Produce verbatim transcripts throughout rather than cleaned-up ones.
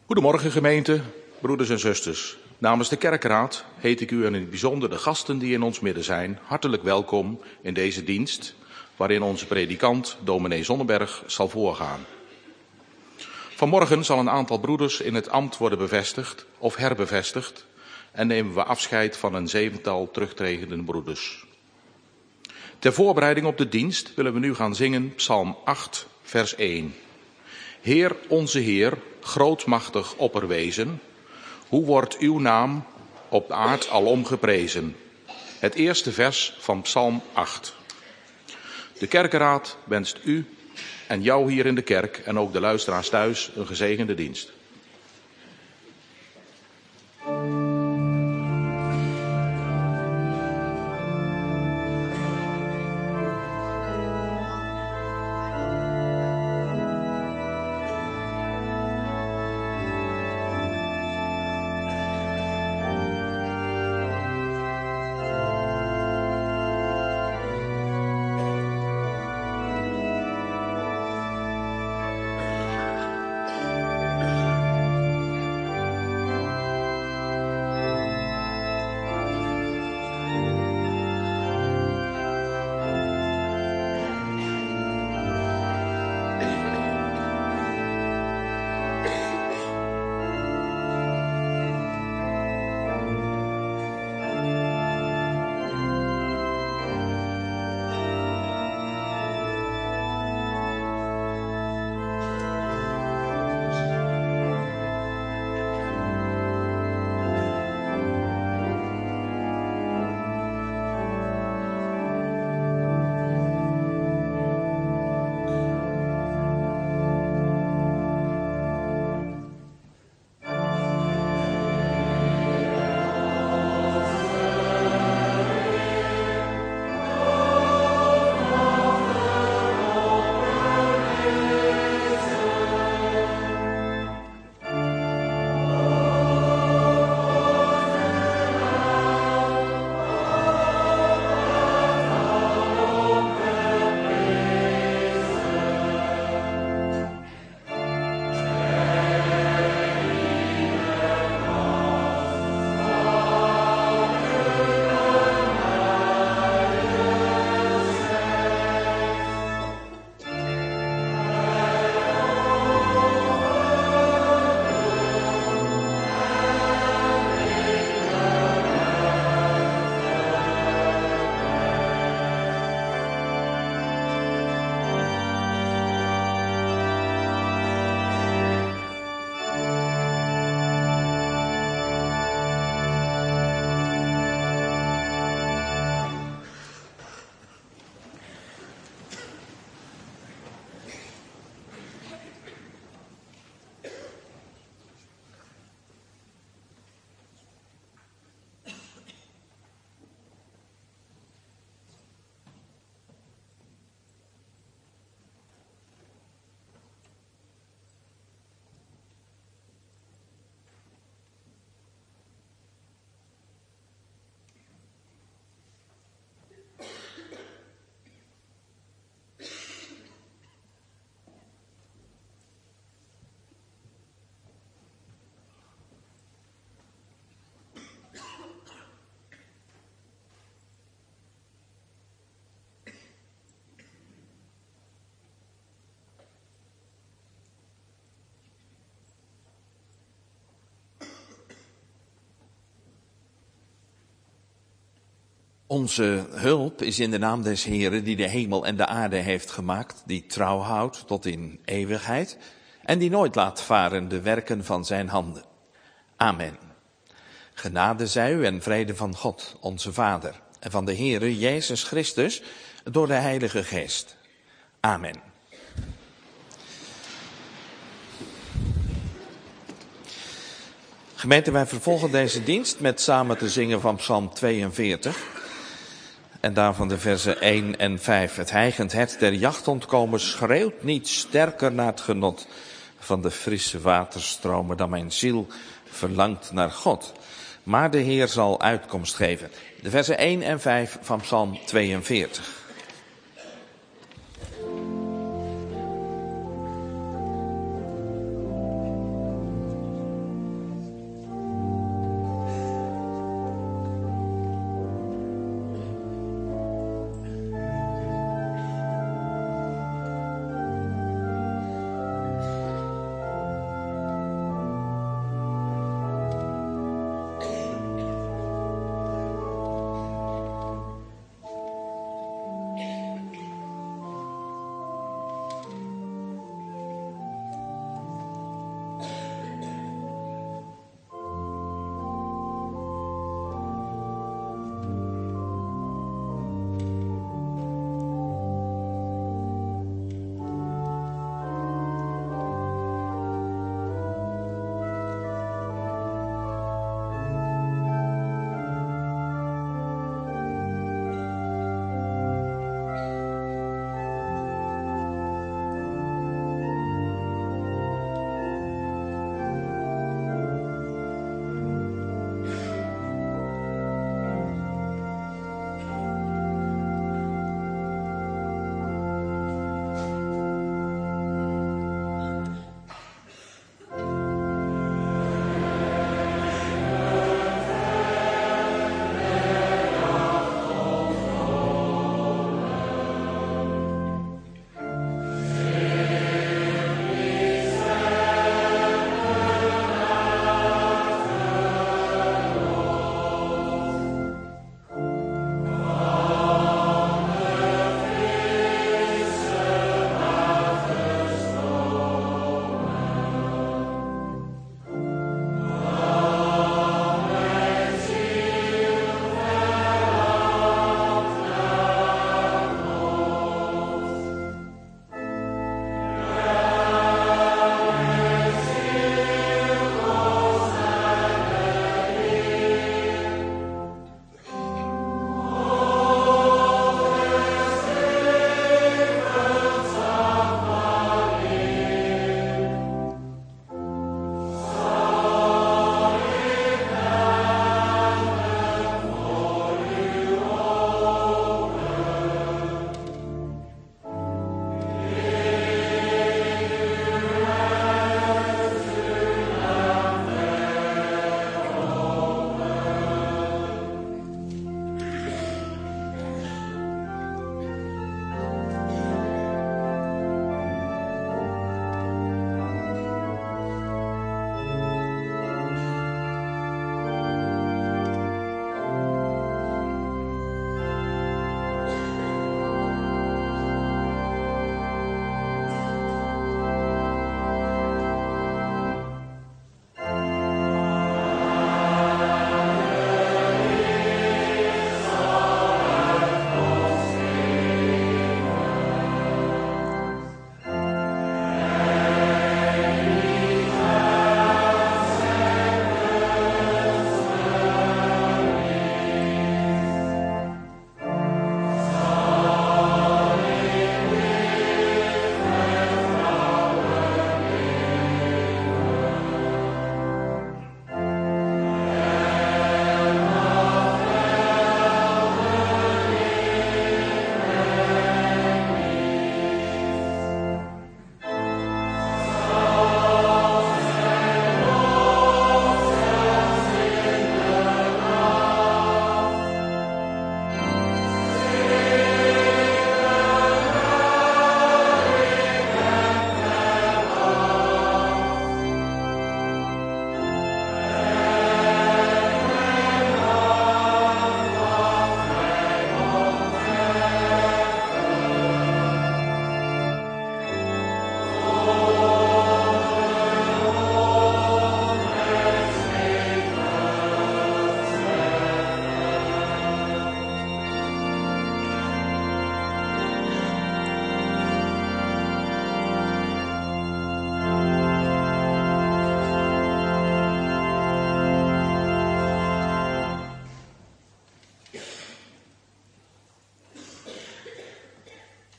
Goedemorgen gemeente, broeders en zusters. Namens de kerkraad heet ik u en in het bijzonder de gasten die in ons midden zijn hartelijk welkom in deze dienst, waarin onze predikant dominee Zonneberg zal voorgaan. Vanmorgen zal een aantal broeders in het ambt worden bevestigd of herbevestigd en nemen we afscheid van een zevental terugtredende broeders. Ter voorbereiding op de dienst willen we nu gaan zingen Psalm acht, vers één. Heer, onze Heer, grootmachtig opperwezen, hoe wordt uw naam op de aard alom geprezen? Het eerste vers van Psalm acht. De kerkenraad wenst u en jou hier in de kerk en ook de luisteraars thuis een gezegende dienst. Onze hulp is in de naam des Heeren die de hemel en de aarde heeft gemaakt, die trouw houdt tot in eeuwigheid en die nooit laat varen de werken van zijn handen. Amen. Genade zij u en vrede van God, onze Vader, en van de Heere Jezus Christus door de Heilige Geest. Amen. Gemeente, wij vervolgen deze dienst met samen te zingen van Psalm tweeënveertig. En daarvan de versen één en vijf. Het hijgend hert der jacht ontkomen schreeuwt niet sterker naar het genot van de frisse waterstromen dan mijn ziel verlangt naar God. Maar de Heer zal uitkomst geven. De versen één en vijf van Psalm tweeënveertig.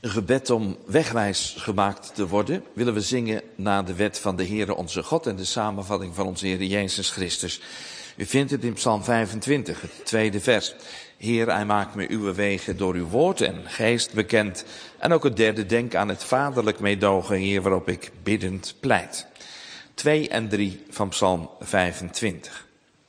Een gebed om wegwijs gemaakt te worden, willen we zingen na de wet van de Heere onze God en de samenvatting van onze Heer Jezus Christus. U vindt het in Psalm vijfentwintig, het tweede vers. Heer, hij maakt me uw wegen door uw woord en geest bekend. En ook het derde, denk aan het vaderlijk meedogen, Heer, waarop ik biddend pleit. Twee en drie van Psalm vijfentwintig.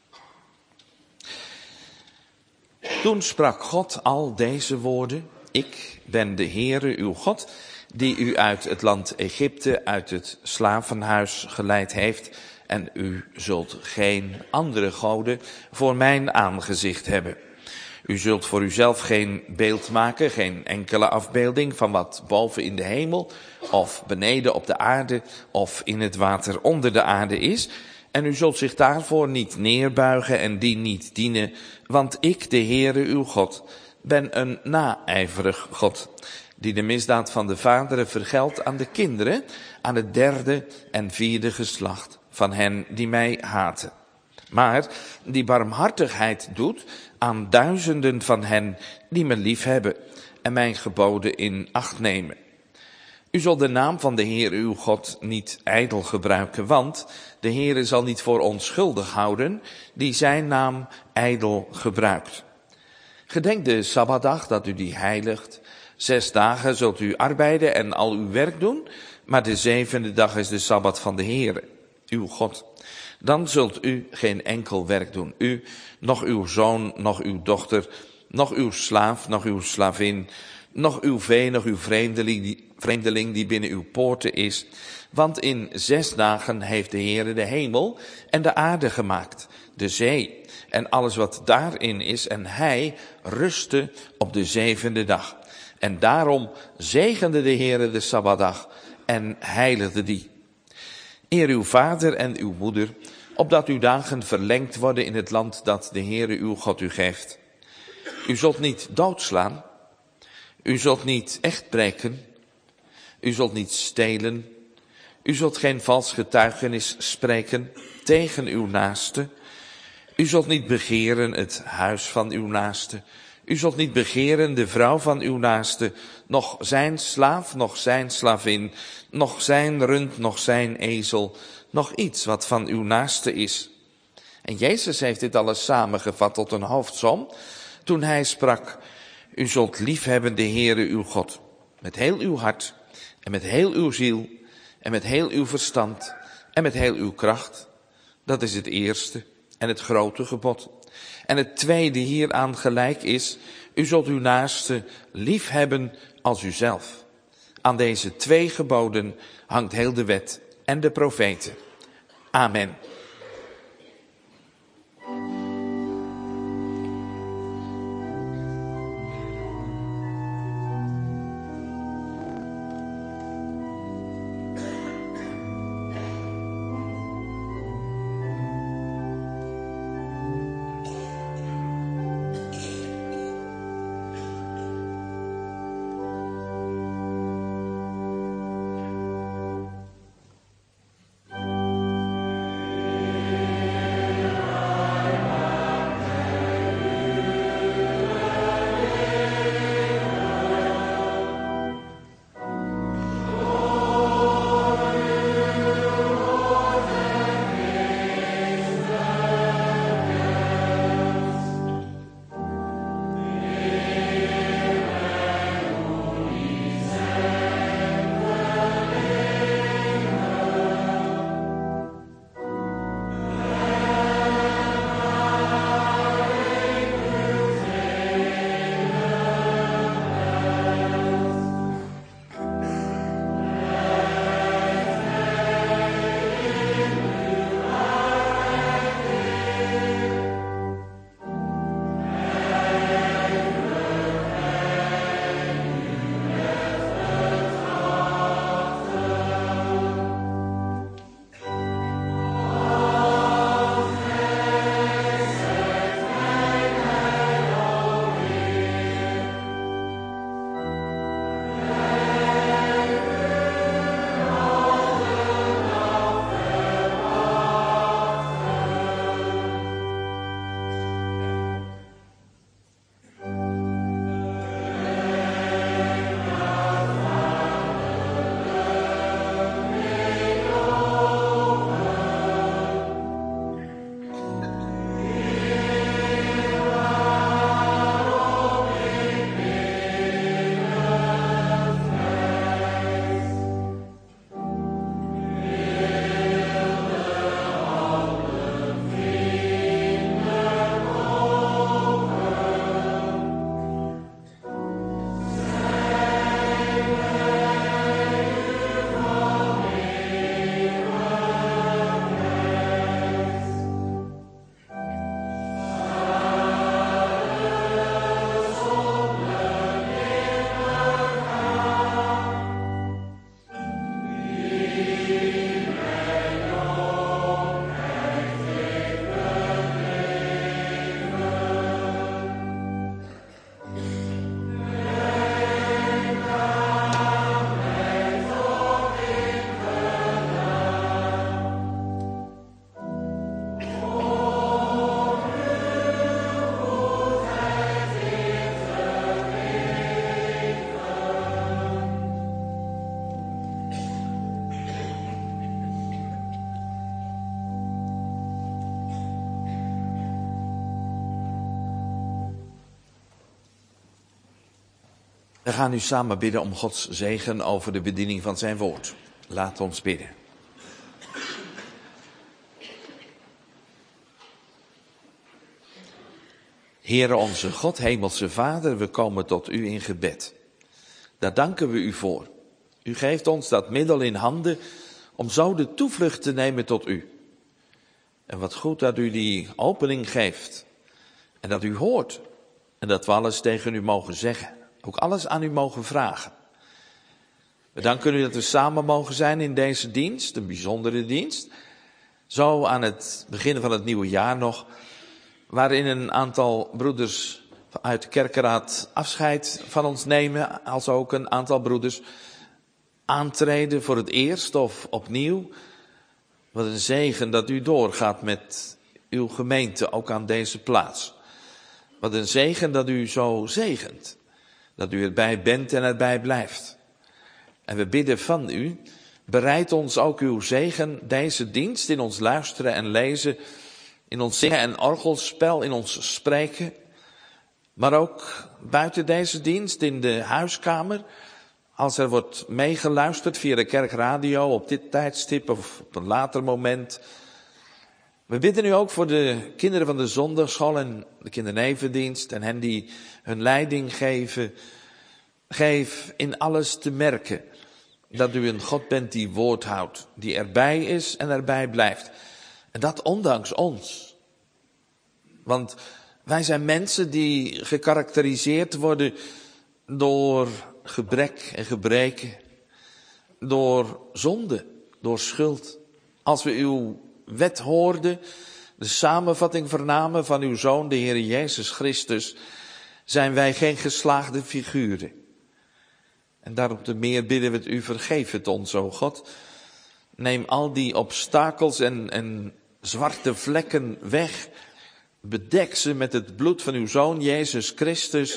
Toen sprak God al deze woorden. Ik ben de Heere uw God, die u uit het land Egypte, uit het slavenhuis geleid heeft. En u zult geen andere goden voor mijn aangezicht hebben. U zult voor uzelf geen beeld maken, geen enkele afbeelding van wat boven in de hemel, of beneden op de aarde, of in het water onder de aarde is. En u zult zich daarvoor niet neerbuigen en die niet dienen, want ik, de Heere uw God, ben een naijverig God, die de misdaad van de vaderen vergeldt aan de kinderen, aan het derde en vierde geslacht van hen die mij haten. Maar die barmhartigheid doet aan duizenden van hen die me lief hebben en mijn geboden in acht nemen. U zult de naam van de Heer uw God niet ijdel gebruiken, want de Heer zal niet voor onschuldig houden die zijn naam ijdel gebruikt. Gedenk de Sabbatdag dat u die heiligt. Zes dagen zult u arbeiden en al uw werk doen, maar de zevende dag is de Sabbat van de Heer, uw God. Dan zult u geen enkel werk doen, u, nog uw zoon, nog uw dochter, nog uw slaaf, nog uw slavin, nog uw vee, nog uw vreemdeling die, vreemdeling die binnen uw poorten is. Want in zes dagen heeft de Heere de hemel en de aarde gemaakt, de zee en alles wat daarin is, en hij rustte op de zevende dag. En daarom zegende de Heere de Sabbatdag en heiligde die. Eer uw vader en uw moeder, opdat uw dagen verlengd worden in het land dat de Heere uw God u geeft. U zult niet doodslaan, u zult niet echt breken, u zult niet stelen, u zult geen vals getuigenis spreken tegen uw naaste. U zult niet begeren het huis van uw naaste. U zult niet begeren de vrouw van uw naaste, nog zijn slaaf, nog zijn slavin, nog zijn rund, nog zijn ezel, nog iets wat van uw naaste is. En Jezus heeft dit alles samengevat tot een hoofdsom, toen hij sprak, u zult liefhebben de Heere uw God, met heel uw hart, en met heel uw ziel, en met heel uw verstand, en met heel uw kracht. Dat is het eerste en het grote gebod. En het tweede hieraan gelijk is, u zult uw naaste liefhebben als uzelf. Aan deze twee geboden hangt heel de wet en de profeten. Amen. We gaan nu samen bidden om Gods zegen over de bediening van zijn woord. Laat ons bidden. Heere onze God, hemelse Vader, we komen tot u in gebed. Daar danken we u voor. U geeft ons dat middel in handen om zo de toevlucht te nemen tot u. En wat goed dat u die opening geeft. En dat u hoort. En dat we alles tegen u mogen zeggen. Ook alles aan u mogen vragen. We danken u dat we samen mogen zijn in deze dienst, een bijzondere dienst. Zo aan het begin van het nieuwe jaar nog, waarin een aantal broeders uit de kerkenraad afscheid van ons nemen, als ook een aantal broeders aantreden voor het eerst of opnieuw. Wat een zegen dat u doorgaat met uw gemeente, ook aan deze plaats. Wat een zegen dat u zo zegent. Dat u erbij bent en erbij blijft. En we bidden van u, bereid ons ook uw zegen, deze dienst in ons luisteren en lezen, in ons zingen en orgelspel, in ons spreken. Maar ook buiten deze dienst, in de huiskamer, als er wordt meegeluisterd via de kerkradio op dit tijdstip of op een later moment. We bidden u ook voor de kinderen van de zondagschool en de kindernevendienst en hen die hun leiding geven. Geef in alles te merken dat u een God bent die woord houdt, die erbij is en erbij blijft. En dat ondanks ons. Want wij zijn mensen die gekarakteriseerd worden door gebrek en gebreken, door zonde, door schuld. Als we uw wet hoorden, de samenvatting vernamen van uw Zoon, de Heer Jezus Christus, zijn wij geen geslaagde figuren. En daarom te meer bidden we het u, vergeef het ons, o God. Neem al die obstakels en, en zwarte vlekken weg. Bedek ze met het bloed van uw Zoon, Jezus Christus.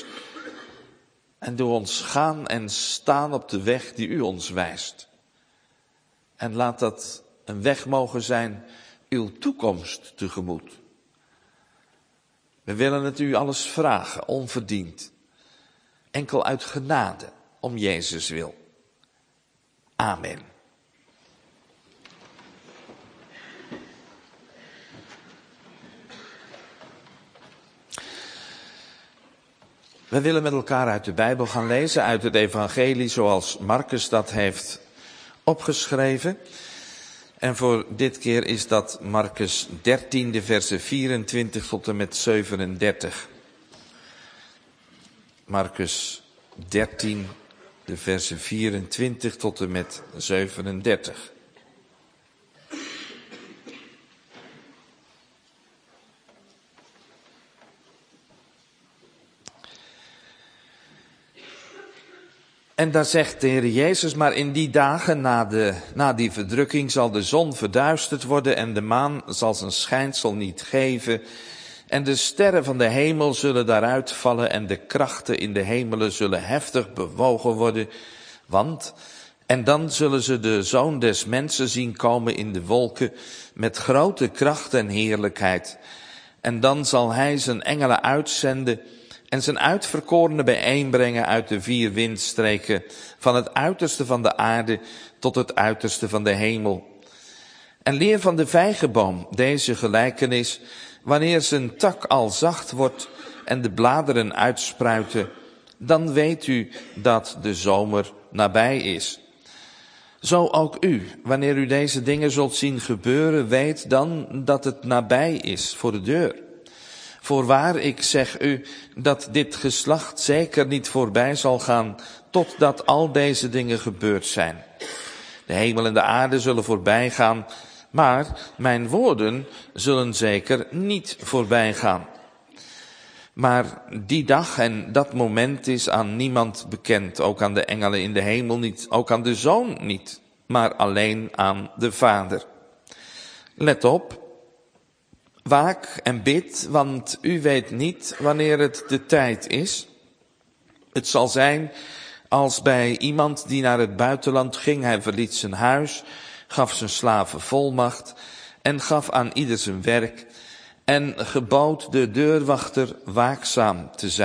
En doe ons gaan en staan op de weg die u ons wijst. En laat dat een weg mogen zijn, uw toekomst tegemoet. We willen het u alles vragen, onverdiend. Enkel uit genade, om Jezus wil. Amen. We willen met elkaar uit de Bijbel gaan lezen, uit het evangelie zoals Marcus dat heeft opgeschreven. En voor dit keer is dat Marcus dertien, de versen vierentwintig tot en met zevenendertig. Marcus dertien, de versen vierentwintig tot en met zevenendertig. En daar zegt de Heer Jezus, maar in die dagen na, de, na die verdrukking zal de zon verduisterd worden en de maan zal zijn schijnsel niet geven. En de sterren van de hemel zullen daaruit vallen en de krachten in de hemelen zullen heftig bewogen worden. Want, en dan zullen ze de Zoon des Mensen zien komen in de wolken met grote kracht en heerlijkheid. En dan zal hij zijn engelen uitzenden en zijn uitverkorenen bijeenbrengen uit de vier windstreken, van het uiterste van de aarde tot het uiterste van de hemel. En leer van de vijgenboom deze gelijkenis, wanneer zijn tak al zacht wordt en de bladeren uitspruiten, dan weet u dat de zomer nabij is. Zo ook u, wanneer u deze dingen zult zien gebeuren, weet dan dat het nabij is voor de deur. Voorwaar, ik zeg u dat dit geslacht zeker niet voorbij zal gaan, totdat al deze dingen gebeurd zijn. De hemel en de aarde zullen voorbij gaan, maar mijn woorden zullen zeker niet voorbij gaan. Maar die dag en dat moment is aan niemand bekend, ook aan de engelen in de hemel niet, ook aan de Zoon niet, maar alleen aan de Vader. Let op. Waak en bid, want u weet niet wanneer het de tijd is. Het zal zijn als bij iemand die naar het buitenland ging. Hij verliet zijn huis, gaf zijn slaven volmacht en gaf aan ieder zijn werk. En gebood de deurwachter waakzaam te zijn.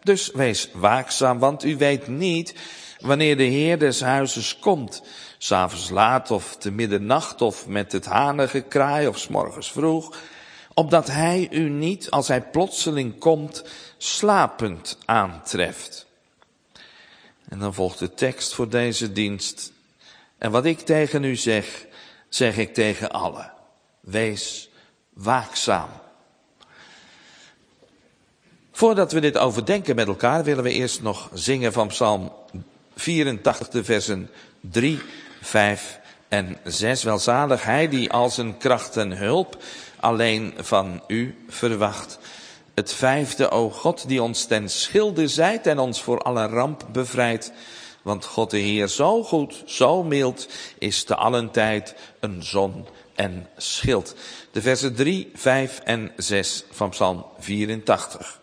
Dus wees waakzaam, want u weet niet wanneer de Heer des huizes komt. 's Avonds laat of te middernacht of met het hanengekraai of 's morgens vroeg. Opdat hij u niet, als hij plotseling komt, slapend aantreft. En dan volgt de tekst voor deze dienst. En wat ik tegen u zeg, zeg ik tegen allen. Wees waakzaam. Voordat we dit overdenken met elkaar, willen we eerst nog zingen van Psalm vierentachtig, de versen drie, vijf en zes. Welzalig hij die al zijn kracht en hulp alleen van u verwacht. Het vijfde, o God, die ons ten schilde zijt en ons voor alle ramp bevrijdt. Want God de Heer, zo goed, zo mild, is te allen tijd een zon en schild. De versen drie, vijf en zes van Psalm vierentachtig.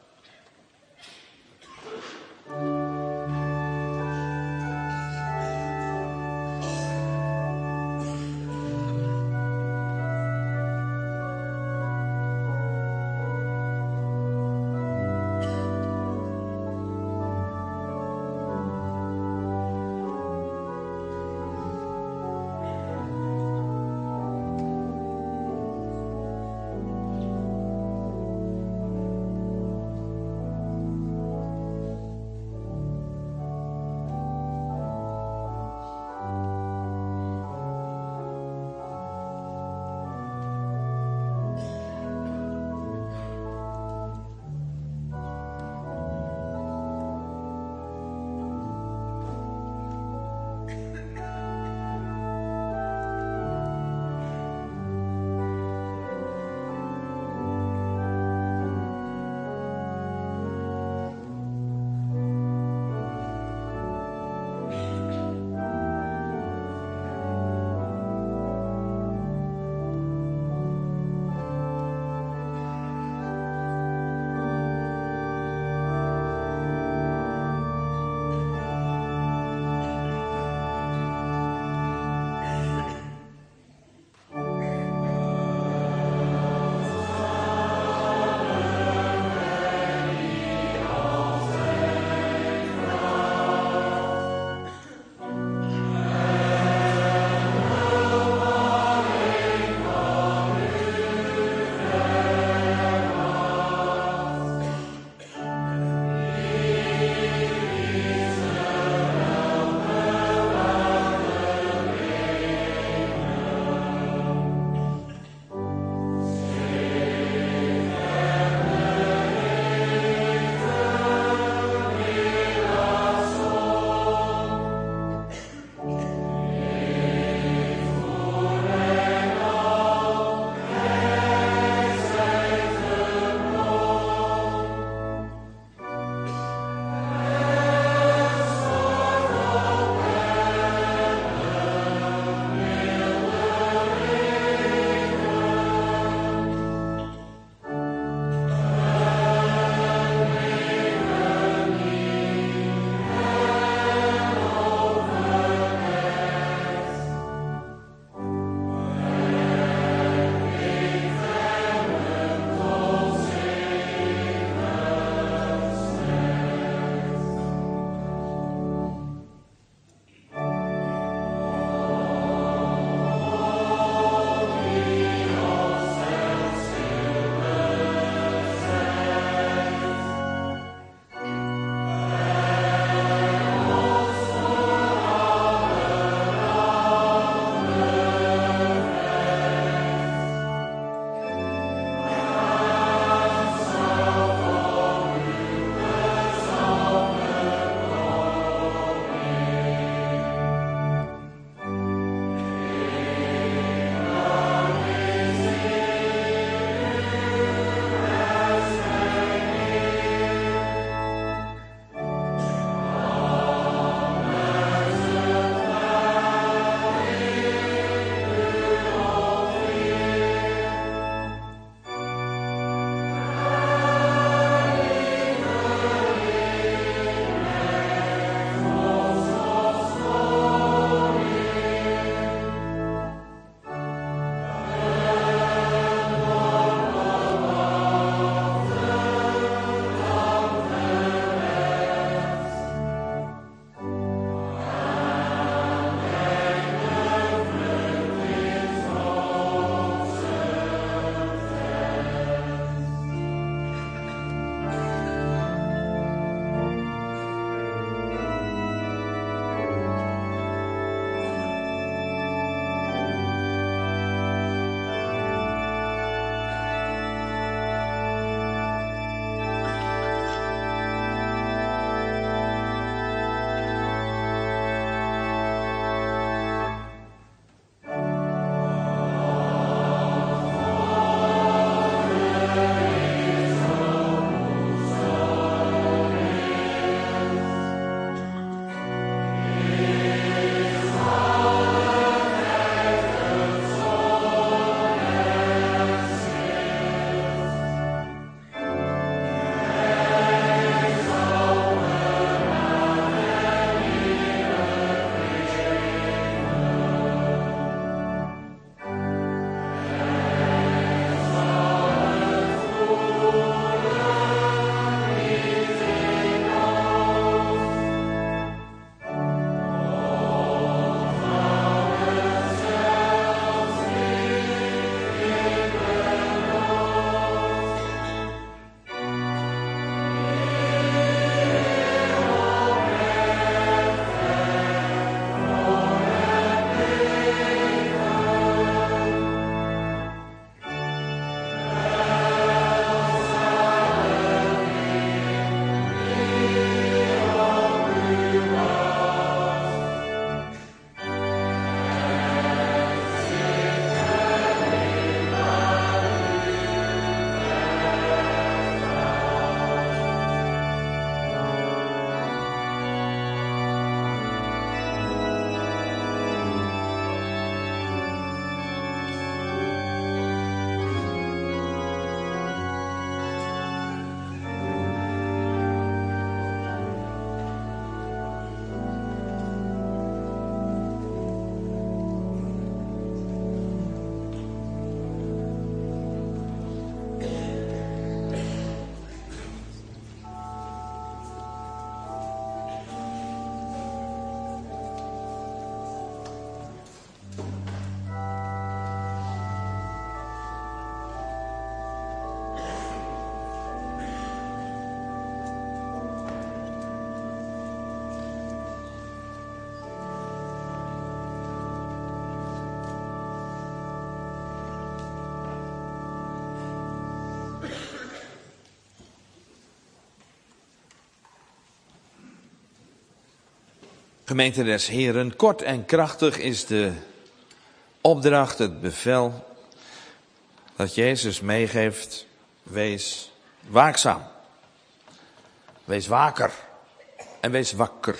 Gemeente des Heren, kort en krachtig is de opdracht, het bevel dat Jezus meegeeft. Wees waakzaam. Wees waker. En wees wakker.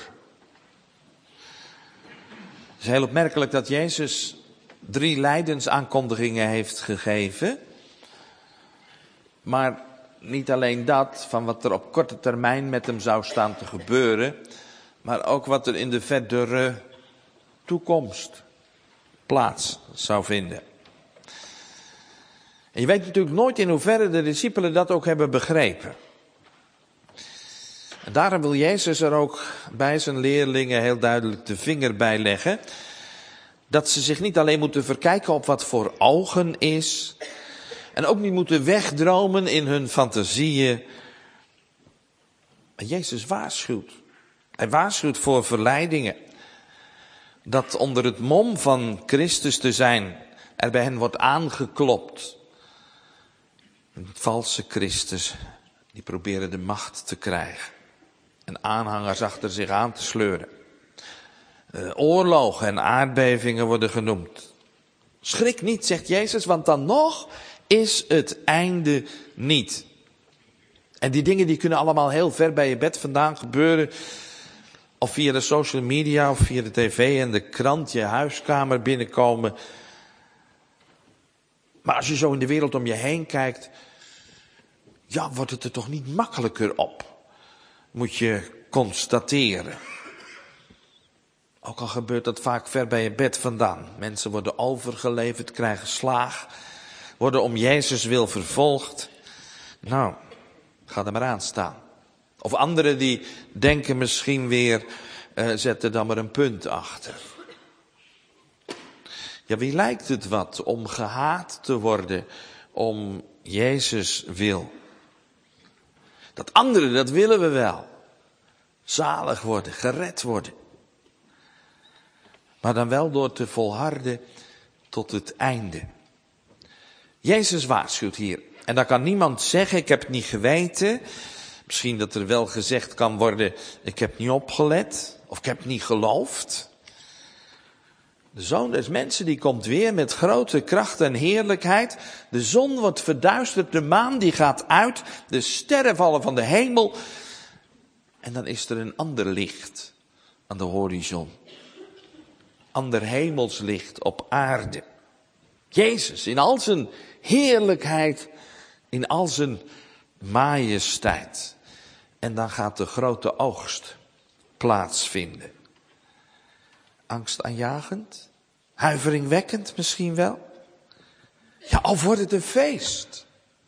Het is heel opmerkelijk dat Jezus drie lijdensaankondigingen heeft gegeven. Maar niet alleen dat, van wat er op korte termijn met hem zou staan te gebeuren, maar ook wat er in de verdere toekomst plaats zou vinden. En je weet natuurlijk nooit in hoeverre de discipelen dat ook hebben begrepen. En daarom wil Jezus er ook bij zijn leerlingen heel duidelijk de vinger bij leggen, dat ze zich niet alleen moeten verkijken op wat voor ogen is, en ook niet moeten wegdromen in hun fantasieën. Maar Jezus waarschuwt. Hij waarschuwt voor verleidingen. Dat onder het mom van Christus te zijn, er bij hen wordt aangeklopt. Een valse Christus, die proberen de macht te krijgen. En aanhangers achter zich aan te sleuren. Uh, oorlogen en aardbevingen worden genoemd. Schrik niet, zegt Jezus, want dan nog is het einde niet. En die dingen die kunnen allemaal heel ver bij je bed vandaan gebeuren. Of via de social media of via de tv en de krant je huiskamer binnenkomen. Maar als je zo in de wereld om je heen kijkt, ja, wordt het er toch niet makkelijker op. Moet je constateren. Ook al gebeurt dat vaak ver bij je bed vandaan. Mensen worden overgeleverd, krijgen slaag, worden om Jezus wil vervolgd. Nou, ga er maar aan staan. Of anderen die denken misschien weer, uh, zet er dan maar een punt achter. Ja, wie lijkt het wat om gehaat te worden om Jezus wil? Dat anderen, dat willen we wel. Zalig worden, gered worden. Maar dan wel door te volharden tot het einde. Jezus waarschuwt hier. En dan kan niemand zeggen, ik heb het niet geweten. Misschien dat er wel gezegd kan worden, ik heb niet opgelet. Of ik heb niet geloofd. De Zoon des Mensen die komt weer met grote kracht en heerlijkheid. De zon wordt verduisterd, de maan die gaat uit. De sterren vallen van de hemel. En dan is er een ander licht aan de horizon. Ander hemelslicht op aarde. Jezus in al zijn heerlijkheid, in al zijn majesteit. En dan gaat de grote oogst plaatsvinden. Angstaanjagend? Huiveringwekkend misschien wel? Ja, of wordt het een feest?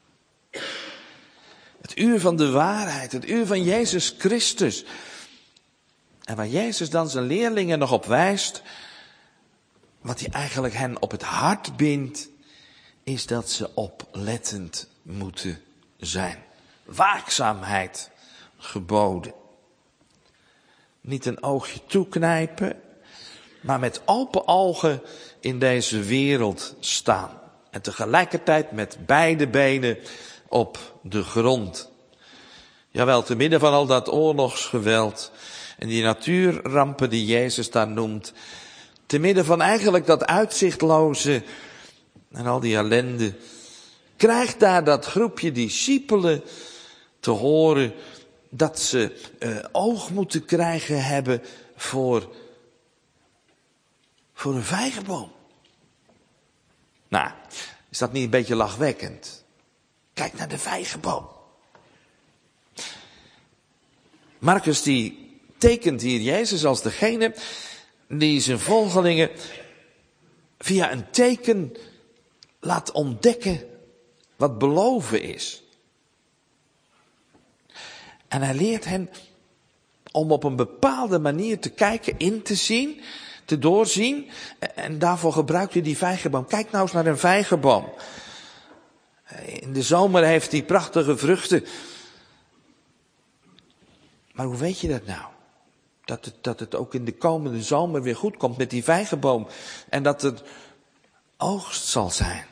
Het uur van de waarheid, het uur van Jezus Christus. En waar Jezus dan zijn leerlingen nog op wijst, wat hij eigenlijk hen op het hart bindt, is dat ze oplettend moeten zijn. Waakzaamheid geboden. Niet een oogje toeknijpen, maar met open ogen in deze wereld staan. En tegelijkertijd met beide benen op de grond. Jawel, te midden van al dat oorlogsgeweld en die natuurrampen die Jezus daar noemt. Te midden van eigenlijk dat uitzichtloze en al die ellende, krijgt daar dat groepje discipelen te horen dat ze uh, oog moeten krijgen hebben voor, voor een vijgenboom. Nou, is dat niet een beetje lachwekkend? Kijk naar de vijgenboom. Marcus die tekent hier Jezus als degene die zijn volgelingen via een teken laat ontdekken wat beloven is. En hij leert hen om op een bepaalde manier te kijken, in te zien, te doorzien. En daarvoor gebruikt hij die vijgenboom. Kijk nou eens naar een vijgenboom. In de zomer heeft hij prachtige vruchten. Maar hoe weet je dat nou? Dat het, dat het ook in de komende zomer weer goed komt met die vijgenboom. En dat er oogst zal zijn.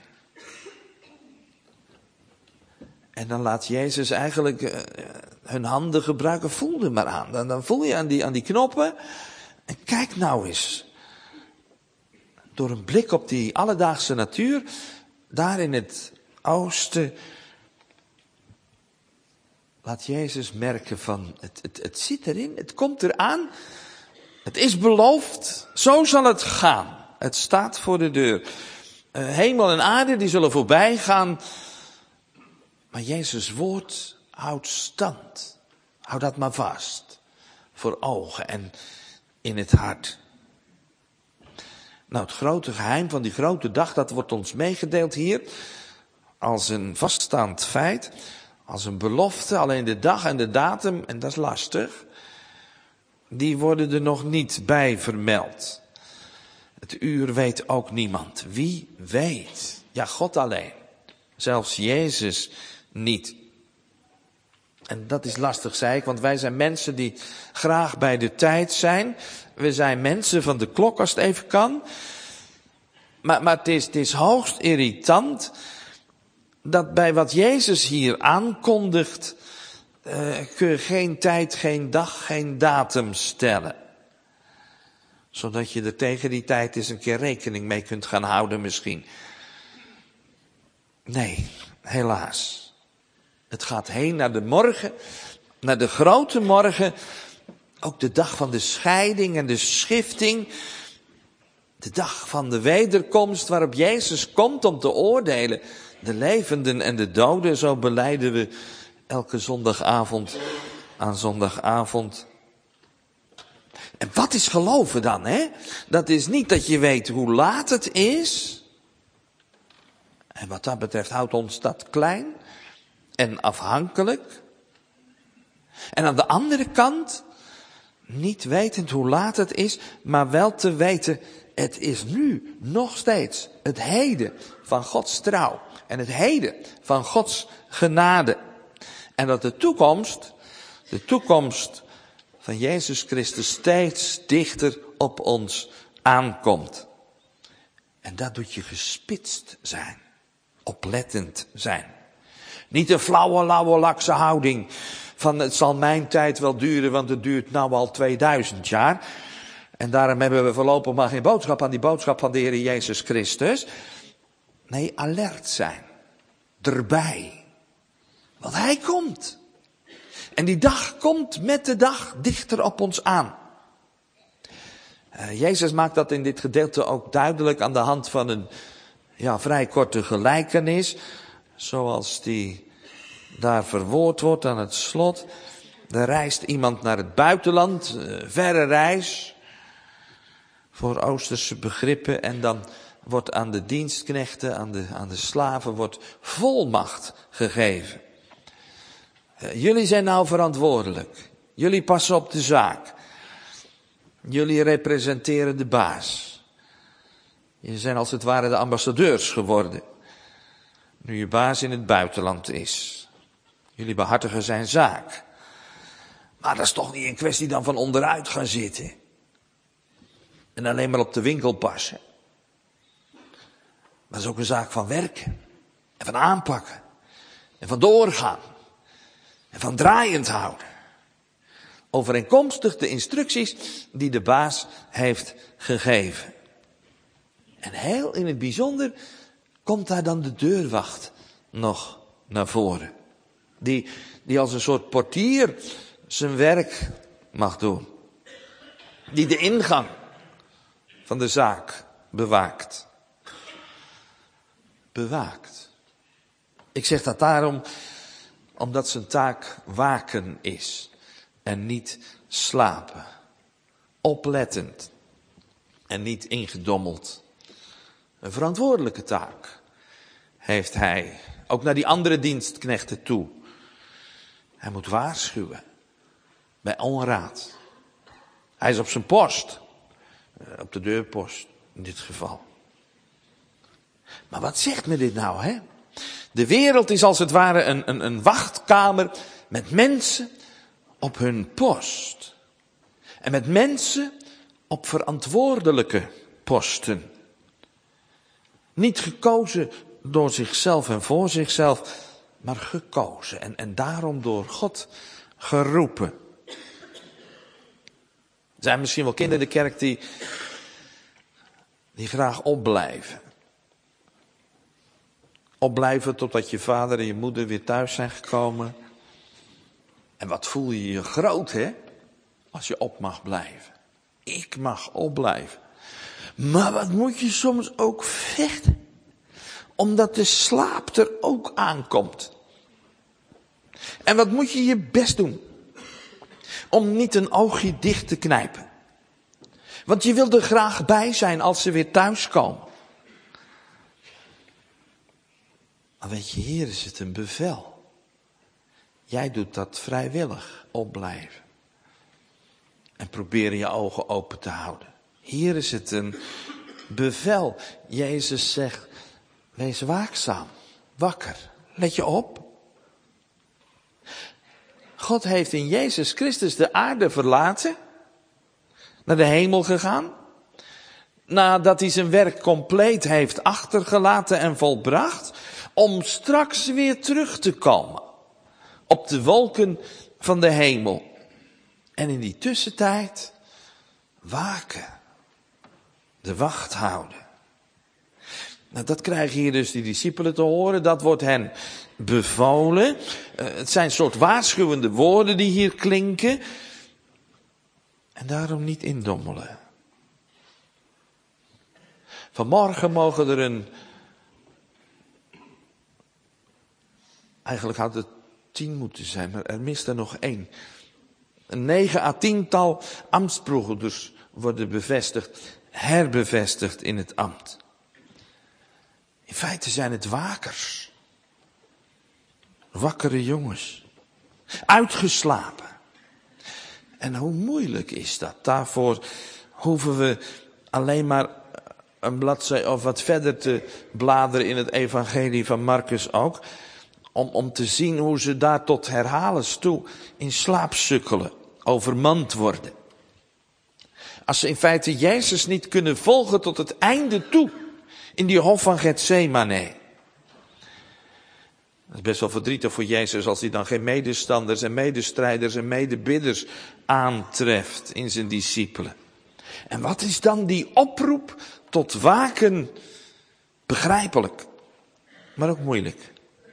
En dan laat Jezus eigenlijk uh, hun handen gebruiken. Voel er maar aan. Dan, dan voel je aan die, aan die knoppen. En kijk nou eens, door een blik op die alledaagse natuur, daar in het oosten, laat Jezus merken van, het, het, het zit erin, het komt eraan, het is beloofd, zo zal het gaan. Het staat voor de deur. Uh, hemel en aarde, die zullen voorbij gaan, maar Jezus' woord houdt stand. Hou dat maar vast, voor ogen en in het hart. Nou, het grote geheim van die grote dag, dat wordt ons meegedeeld hier als een vaststaand feit, als een belofte, alleen de dag en de datum, en dat is lastig, die worden er nog niet bij vermeld. Het uur weet ook niemand. Wie weet? Ja, God alleen. Zelfs Jezus niet. En dat is lastig, zei ik, want wij zijn mensen die graag bij de tijd zijn. We zijn mensen van de klok, als het even kan. Maar, maar het is, het is hoogst irritant dat bij wat Jezus hier aankondigt, uh, kun je geen tijd, geen dag, geen datum stellen. Zodat je er tegen die tijd eens een keer rekening mee kunt gaan houden misschien. Nee, helaas. Het gaat heen naar de morgen, naar de grote morgen. Ook de dag van de scheiding en de schifting. De dag van de wederkomst waarop Jezus komt om te oordelen. De levenden en de doden, zo belijden we elke zondagavond aan zondagavond. En wat is geloven dan, hè? Dat is niet dat je weet hoe laat het is. En wat dat betreft houdt ons dat klein en afhankelijk. En aan de andere kant, niet wetend hoe laat het is, maar wel te weten, het is nu nog steeds het heden van Gods trouw. En het heden van Gods genade. En dat de toekomst, de toekomst van Jezus Christus steeds dichter op ons aankomt. En dat doet je gespitst zijn. Oplettend zijn. Niet een flauwe, lauwe, lakse houding van het zal mijn tijd wel duren, want het duurt nou al tweeduizend jaar. En daarom hebben we voorlopig maar geen boodschap aan die boodschap van de Heer Jezus Christus. Nee, alert zijn. Erbij. Want Hij komt. En die dag komt met de dag dichter op ons aan. Uh, Jezus maakt dat in dit gedeelte ook duidelijk aan de hand van een ja, vrij korte gelijkenis. Zoals die daar verwoord wordt aan het slot. Er reist iemand naar het buitenland, uh, verre reis. Voor Oosterse begrippen. En dan wordt aan de dienstknechten, aan de, aan de slaven, wordt volmacht gegeven. Uh, jullie zijn nou verantwoordelijk. Jullie passen op de zaak. Jullie representeren de baas. Jullie zijn als het ware de ambassadeurs geworden. Nu je baas in het buitenland is. Jullie behartigen zijn zaak. Maar dat is toch niet een kwestie dan van onderuit gaan zitten. En alleen maar op de winkel passen. Maar dat is ook een zaak van werken. En van aanpakken. En van doorgaan. En van draaiend houden. Overeenkomstig de instructies die de baas heeft gegeven. En heel in het bijzonder komt daar dan de deurwacht nog naar voren. Die, die als een soort portier zijn werk mag doen. Die de ingang van de zaak bewaakt. Bewaakt. Ik zeg dat daarom omdat zijn taak waken is. En niet slapen. Oplettend. En niet ingedommeld. Een verantwoordelijke taak heeft hij. Ook naar die andere dienstknechten toe. Hij moet waarschuwen. Bij onraad. Hij is op zijn post. Op de deurpost in dit geval. Maar wat zegt me dit nou, hè? De wereld is als het ware een, een, een wachtkamer met mensen op hun post. En met mensen op verantwoordelijke posten. Niet gekozen door zichzelf en voor zichzelf, maar gekozen. En, en daarom door God geroepen. Er zijn misschien wel kinderen in de kerk die, die graag opblijven. Opblijven totdat je vader en je moeder weer thuis zijn gekomen. En wat voel je je groot, hè? Als je op mag blijven. Ik mag opblijven. Maar wat moet je soms ook vechten? Omdat de slaap er ook aankomt. En wat moet je je best doen? Om niet een oogje dicht te knijpen. Want je wil er graag bij zijn als ze weer thuiskomen. Maar weet je, hier is het een bevel. Jij doet dat vrijwillig, opblijven. En probeer je ogen open te houden. Hier is het een bevel. Jezus zegt, wees waakzaam, wakker, let je op. God heeft in Jezus Christus de aarde verlaten, naar de hemel gegaan, nadat hij zijn werk compleet heeft achtergelaten en volbracht, om straks weer terug te komen op de wolken van de hemel. En in die tussentijd waken, de wacht houden. Nou, dat krijgen hier dus die discipelen te horen, dat wordt hen bevolen. Uh, het zijn een soort waarschuwende woorden die hier klinken. En daarom niet indommelen. Vanmorgen mogen er een, eigenlijk had het tien moeten zijn, maar er mist er nog één. Een negen à tiental ambtsbroeders worden bevestigd, herbevestigd in het ambt. In feite zijn het wakers. Wakkere jongens. Uitgeslapen. En hoe moeilijk is dat? Daarvoor hoeven we alleen maar een bladzij of wat verder te bladeren in het evangelie van Marcus ook. Om, om te zien hoe ze daar tot herhalens toe in slaap sukkelen. Overmand worden. Als ze in feite Jezus niet kunnen volgen tot het einde toe. In die hof van Getsemane. Dat is best wel verdrietig voor Jezus als hij dan geen medestanders en medestrijders en medebidders aantreft in zijn discipelen. En wat is dan die oproep tot waken? Begrijpelijk, maar ook moeilijk.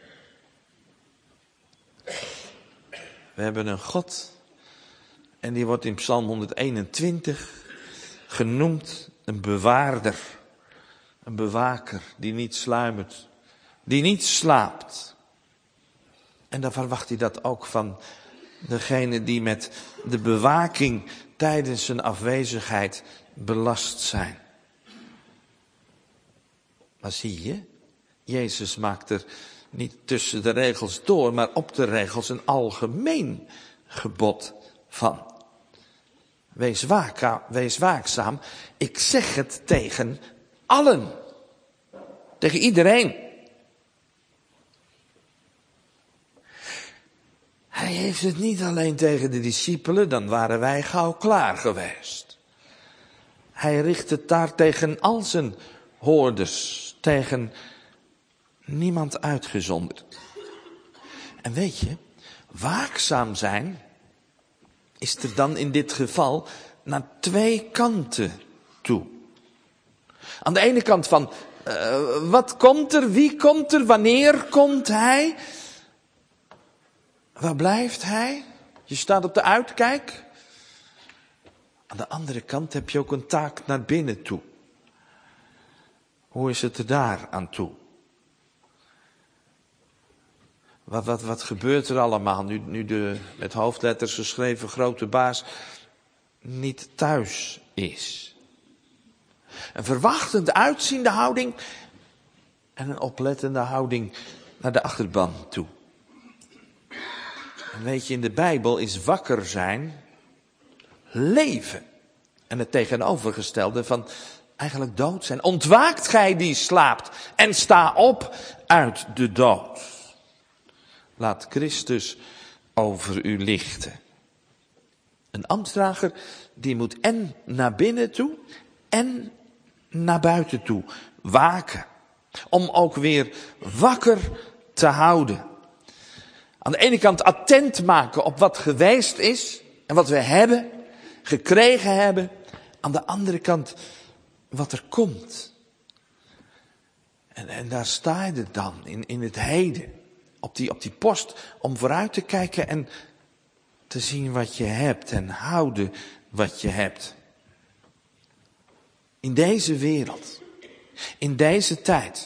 We hebben een God en die wordt in Psalm honderdeenentwintig genoemd een bewaarder. Een bewaker die niet sluimert, die niet slaapt. En dan verwacht hij dat ook van degene die met de bewaking tijdens zijn afwezigheid belast zijn. Maar zie je, Jezus maakt er niet tussen de regels door, maar op de regels een algemeen gebod van. Wees, waaka, wees waakzaam, ik zeg het tegen allen. Tegen iedereen. Hij heeft het niet alleen tegen de discipelen, dan waren wij gauw klaar geweest. Hij richt het daar tegen al zijn hoorders, tegen niemand uitgezonderd. En weet je, waakzaam zijn is er dan in dit geval naar twee kanten toe. Aan de ene kant van, uh, wat komt er, wie komt er, wanneer komt hij? Waar blijft hij? Je staat op de uitkijk. Aan de andere kant heb je ook een taak naar binnen toe. Hoe is het er daar aan toe? Wat, wat, wat gebeurt er allemaal nu, nu de met hoofdletters geschreven grote baas niet thuis is? Een verwachtend uitziende houding en een oplettende houding naar de achterban toe. En weet je, in de Bijbel is wakker zijn leven. En het tegenovergestelde van eigenlijk dood zijn. Ontwaakt gij die slaapt en sta op uit de dood. Laat Christus over u lichten. Een ambtsdrager die moet en naar binnen toe en naar buiten toe waken. Om ook weer wakker te houden. Aan de ene kant attent maken op wat geweest is en wat we hebben. gekregen hebben. Aan de andere kant wat er komt. En, en daar sta je dan in, in het heden. Op die, op die post om vooruit te kijken en te zien wat je hebt en houden wat je hebt. In deze wereld, in deze tijd.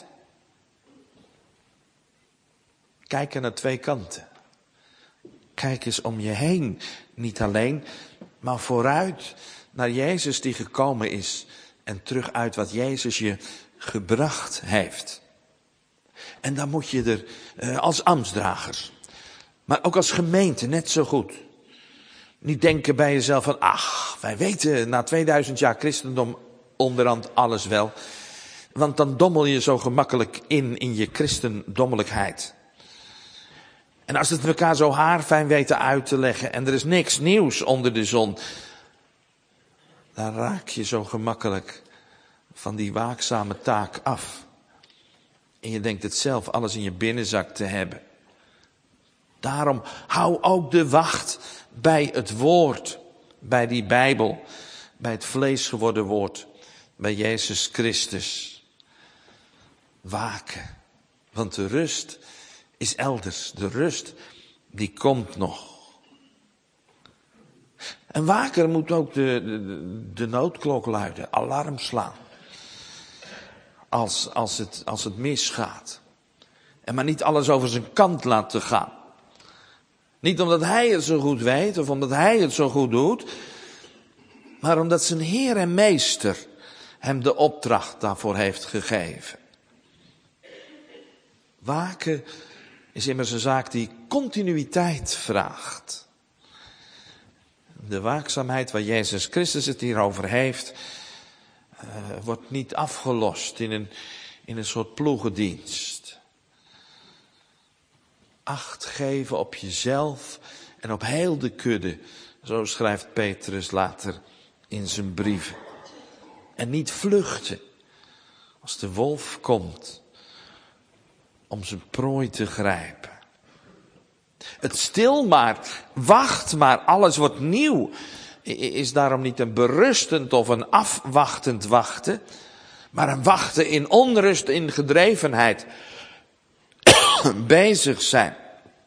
Kijk naar twee kanten. Kijk eens om je heen, niet alleen, maar vooruit naar Jezus die gekomen is en terug uit wat Jezus je gebracht heeft. En dan moet je er eh, als ambtsdragers, maar ook als gemeente net zo goed. Niet denken bij jezelf van, ach, wij weten na tweeduizend jaar christendom onderhand alles wel. Want dan dommel je zo gemakkelijk in, in je christendommelijkheid. En als het elkaar zo haarfijn weten uit te leggen en er is niks nieuws onder de zon, dan raak je zo gemakkelijk van die waakzame taak af. En je denkt het zelf alles in je binnenzak te hebben. Daarom hou ook de wacht bij het woord, bij die Bijbel, bij het vlees geworden woord, bij Jezus Christus. Waken, want de rust is elders. De rust, die komt nog. En waker moet ook de, de, de noodklok luiden, alarm slaan. Als, als, het, als het misgaat. En maar niet alles over zijn kant laten gaan. Niet omdat hij het zo goed weet of omdat hij het zo goed doet. Maar omdat zijn Heer en Meester hem de opdracht daarvoor heeft gegeven. Waken is immers een zaak die continuïteit vraagt. De waakzaamheid waar Jezus Christus het hier over heeft, uh, wordt niet afgelost in een, in een soort ploegendienst. Acht geven op jezelf en op heel de kudde, zo schrijft Petrus later in zijn brieven. En niet vluchten als de wolf komt om zijn prooi te grijpen. Het stil maar, wacht maar, alles wordt nieuw, is daarom niet een berustend of een afwachtend wachten, maar een wachten in onrust, in gedrevenheid, bezig zijn.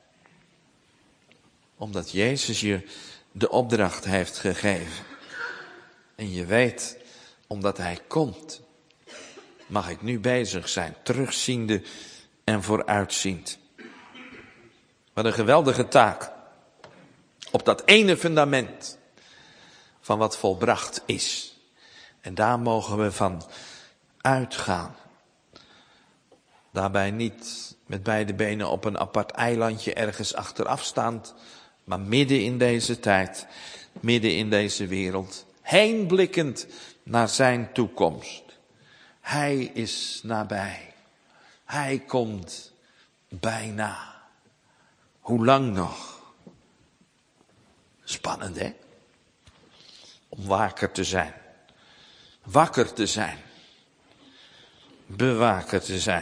Omdat Jezus je de opdracht heeft gegeven. En je weet, omdat Hij komt, mag ik nu bezig zijn, terugziende en vooruitziend. Wat een geweldige taak. Op dat ene fundament van wat volbracht is. En daar mogen we van uitgaan. Daarbij niet met beide benen op een apart eilandje ergens achteraf staand, maar midden in deze tijd, midden in deze wereld, heen blikkend naar zijn toekomst. Hij is nabij. Hij komt bijna. Hoe lang nog? Spannend, hè? Om waker te zijn. Wakker te zijn. Bewaker te zijn.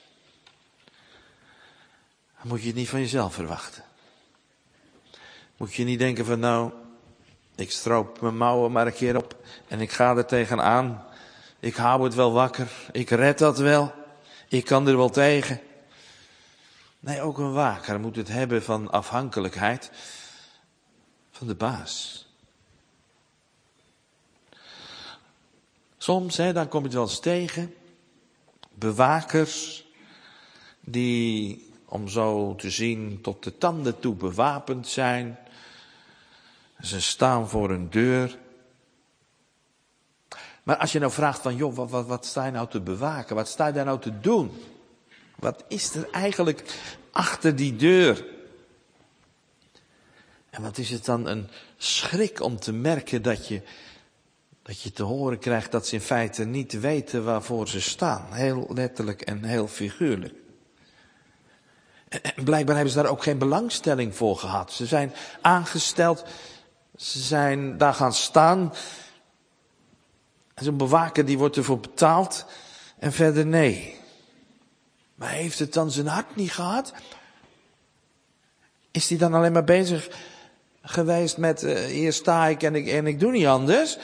Dan moet je het niet van jezelf verwachten. Moet je niet denken van nou, ik stroop mijn mouwen maar een keer op en ik ga er tegenaan. Ik hou het wel wakker. Ik red dat wel. Ik kan er wel tegen. Nee, ook een waker moet het hebben van afhankelijkheid van de baas. Soms, hè, dan kom je het wel eens tegen. Bewakers die, om zo te zien, tot de tanden toe bewapend zijn. Ze staan voor een deur. Maar als je nou vraagt van, joh, wat, wat, wat sta je nou te bewaken? Wat sta je daar nou te doen? Wat is er eigenlijk achter die deur? En wat is het dan een schrik om te merken dat je, dat je te horen krijgt dat ze in feite niet weten waarvoor ze staan. Heel letterlijk en heel figuurlijk. En, en blijkbaar hebben ze daar ook geen belangstelling voor gehad. Ze zijn aangesteld, ze zijn daar gaan staan. En zo'n bewaker die wordt ervoor betaald en verder nee. Maar heeft het dan zijn hart niet gehad? Is hij dan alleen maar bezig geweest met uh, hier sta ik en, ik en ik doe niet anders.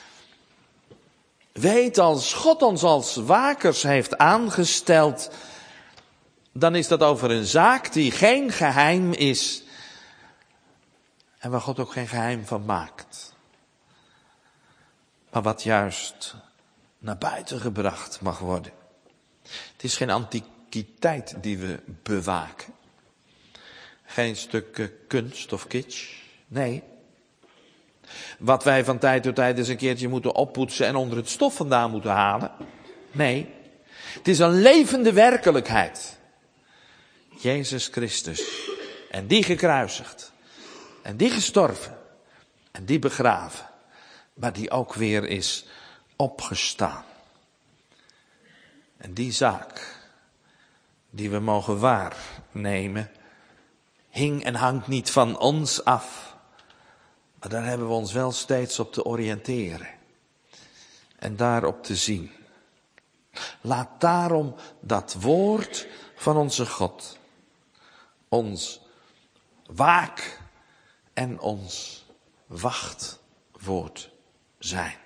Weet, als God ons als wakers heeft aangesteld, dan is dat over een zaak die geen geheim is. En waar God ook geen geheim van maakt. Maar wat juist naar buiten gebracht mag worden. Het is geen antiquiteit die we bewaken. Geen stuk uh, kunst of kitsch. Nee. Wat wij van tijd tot tijd eens een keertje moeten oppoetsen en onder het stof vandaan moeten halen. Nee. Het is een levende werkelijkheid. Jezus Christus. En die gekruisigd. En die gestorven. En die begraven. Maar die ook weer is opgestaan. En die zaak die we mogen waarnemen, hing en hangt niet van ons af. Maar daar hebben we ons wel steeds op te oriënteren. En daarop te zien. Laat daarom dat woord van onze God ons waak en ons wachtwoord zijn.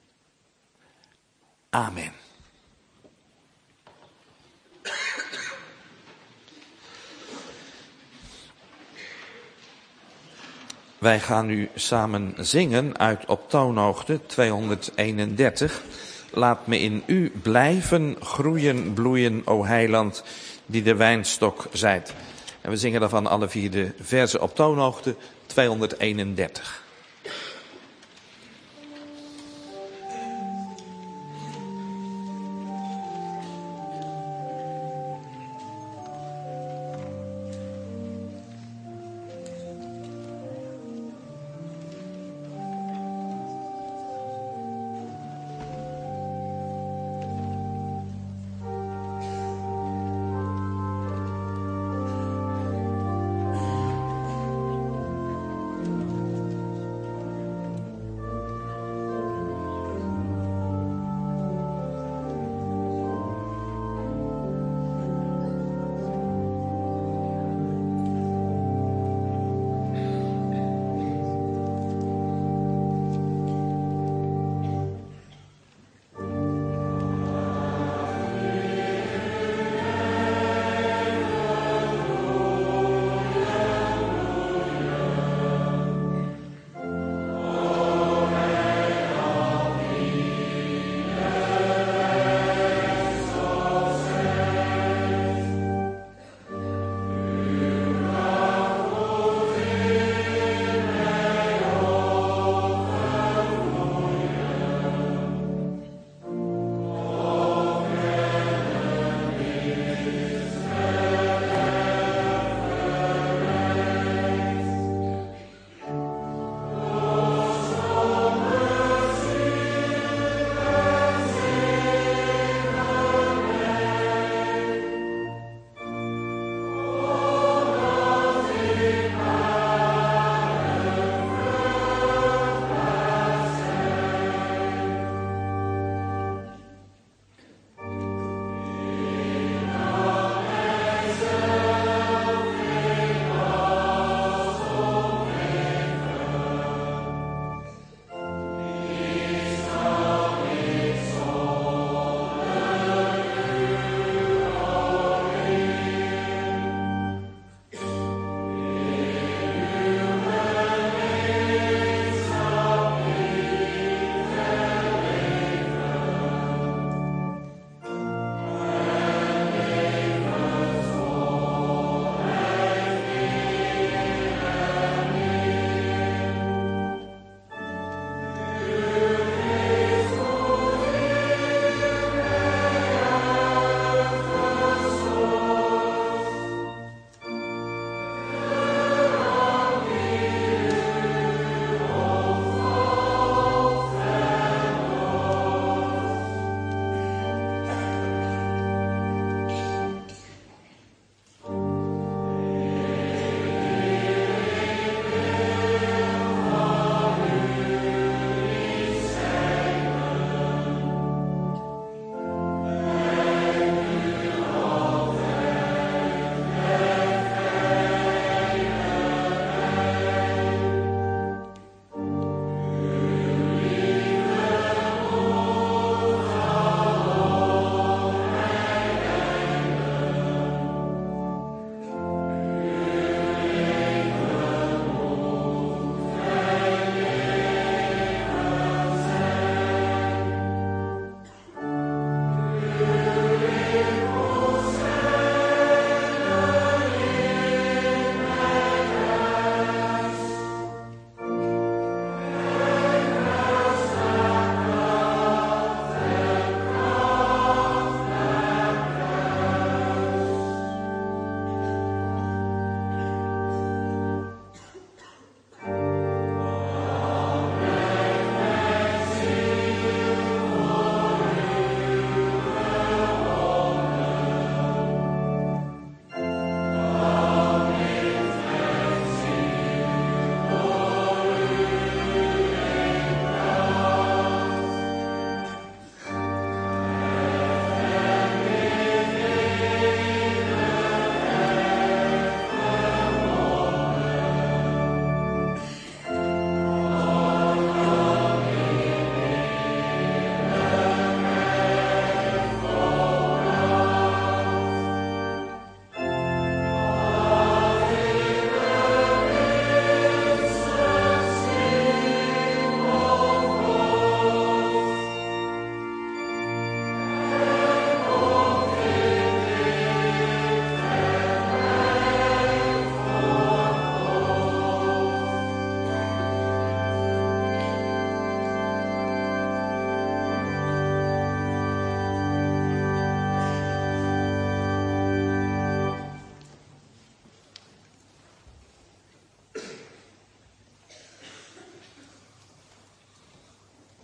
Amen. Wij gaan nu samen zingen uit op toonhoogte tweehonderdeenendertig. Laat me in u blijven groeien, bloeien, o heiland, die de wijnstok zijt. En we zingen daarvan alle vier de verzen op toonhoogte tweehonderdeenendertig.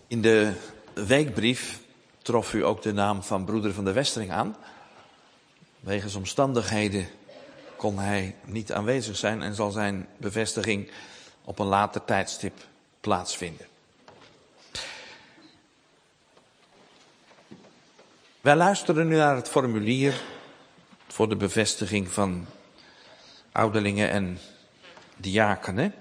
In de weekbrief trof u ook de naam van broeder van de Westering aan. Wegens omstandigheden kon hij niet aanwezig zijn en zal zijn bevestiging op een later tijdstip plaatsvinden. Wij luisteren nu naar het formulier voor de bevestiging van ouderlingen en diakenen.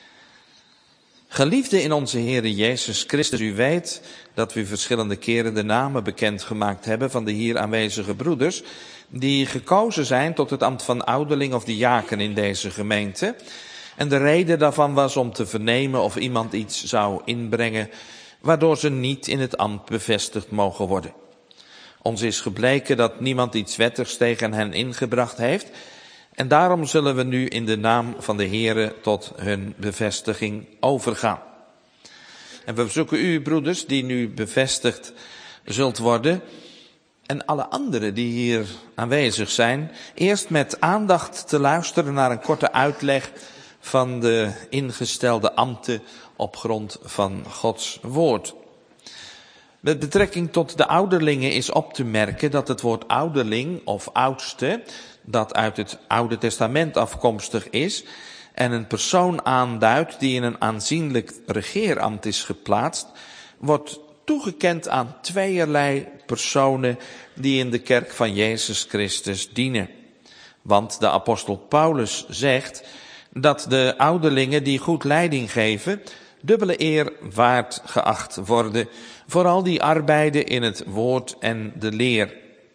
Geliefde in onze Heere Jezus Christus, u weet dat we verschillende keren de namen bekendgemaakt hebben van de hier aanwezige broeders, die gekozen zijn tot het ambt van ouderling of diaken in deze gemeente. En de reden daarvan was om te vernemen of iemand iets zou inbrengen, waardoor ze niet in het ambt bevestigd mogen worden. Ons is gebleken dat niemand iets wettigs tegen hen ingebracht heeft, en daarom zullen we nu in de naam van de Heere tot hun bevestiging overgaan. En we verzoeken u, broeders, die nu bevestigd zult worden, en alle anderen die hier aanwezig zijn, eerst met aandacht te luisteren naar een korte uitleg van de ingestelde ambten op grond van Gods woord. Met betrekking tot de ouderlingen is op te merken dat het woord ouderling of oudste, dat uit het Oude Testament afkomstig is en een persoon aanduidt die in een aanzienlijk regeerambt is geplaatst, wordt toegekend aan tweeërlei personen die in de kerk van Jezus Christus dienen. Want de apostel Paulus zegt dat de ouderlingen die goed leiding geven, dubbele eer waard geacht worden, vooral die arbeiden in het woord en de leer.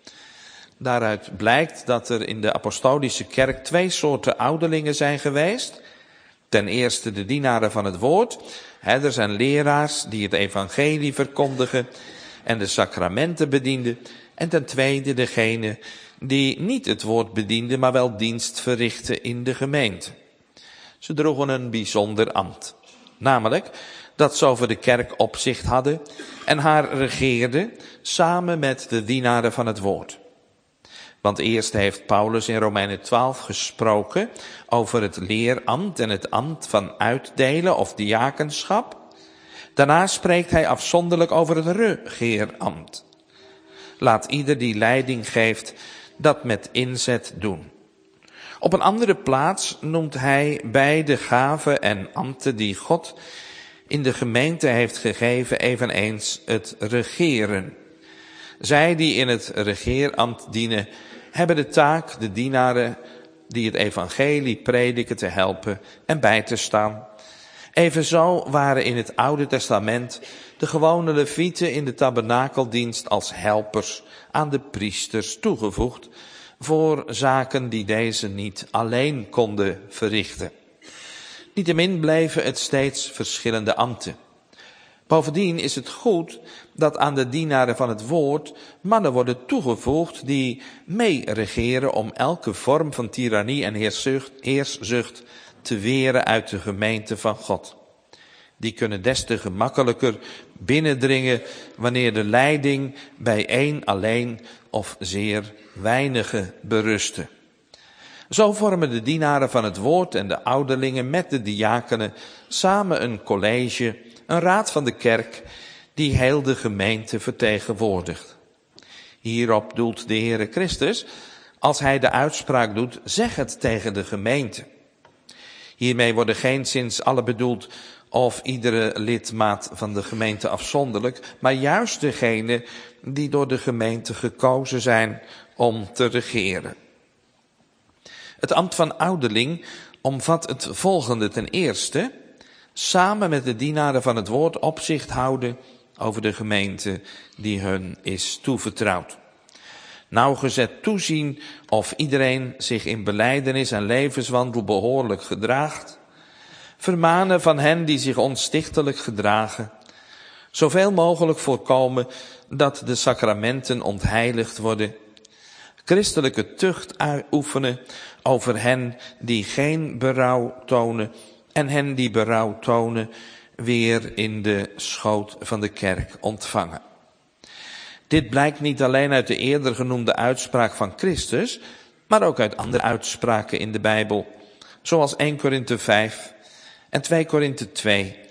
Daaruit blijkt dat er in de apostolische kerk twee soorten ouderlingen zijn geweest. Ten eerste de dienaren van het woord. Er zijn leraars die het evangelie verkondigen en de sacramenten bedienden. En ten tweede degene die niet het woord bedienden, maar wel dienst verrichten in de gemeente. Ze droegen een bijzonder ambt. Namelijk dat ze over de kerk opzicht hadden en haar regeerden samen met de dienaren van het woord. Want eerst heeft Paulus in Romeinen twaalf gesproken over het leerambt en het ambt van uitdelen of diakenschap. Daarna spreekt hij afzonderlijk over het regeerambt. Laat ieder die leiding geeft dat met inzet doen. Op een andere plaats noemt hij beide gaven en ambten die God in de gemeente heeft gegeven eveneens het regeren. Zij die in het regeerambt dienen, hebben de taak de dienaren die het evangelie prediken te helpen en bij te staan. Evenzo waren in het Oude Testament de gewone levieten in de tabernakeldienst als helpers aan de priesters toegevoegd voor zaken die deze niet alleen konden verrichten. Niettemin bleven het steeds verschillende ambten. Bovendien is het goed dat aan de dienaren van het woord mannen worden toegevoegd die mee regeren om elke vorm van tirannie en heerszucht, heerszucht te weren uit de gemeente van God. Die kunnen des te gemakkelijker binnendringen wanneer de leiding bij één alleen of zeer weinigen berusten. Zo vormen de dienaren van het woord en de ouderlingen met de diakenen samen een college, een raad van de kerk, die heel de gemeente vertegenwoordigt. Hierop doelt de Heere Christus, als hij de uitspraak doet, zeg het tegen de gemeente. Hiermee worden geenszins alle bedoeld of iedere lidmaat van de gemeente afzonderlijk, maar juist degene die door de gemeente gekozen zijn om te regeren. Het ambt van ouderling omvat het volgende. Ten eerste, samen met de dienaren van het woord opzicht houden over de gemeente die hun is toevertrouwd. Nauwgezet toezien of iedereen zich in belijdenis en levenswandel behoorlijk gedraagt. Vermanen van hen die zich onstichtelijk gedragen. Zoveel mogelijk voorkomen dat de sacramenten ontheiligd worden. Christelijke tucht uitoefenen over hen die geen berouw tonen en hen die berouw tonen weer in de schoot van de kerk ontvangen. Dit blijkt niet alleen uit de eerder genoemde uitspraak van Christus, maar ook uit andere uitspraken in de Bijbel, zoals Eerste Korinthe vijf en Tweede Korinthe twee,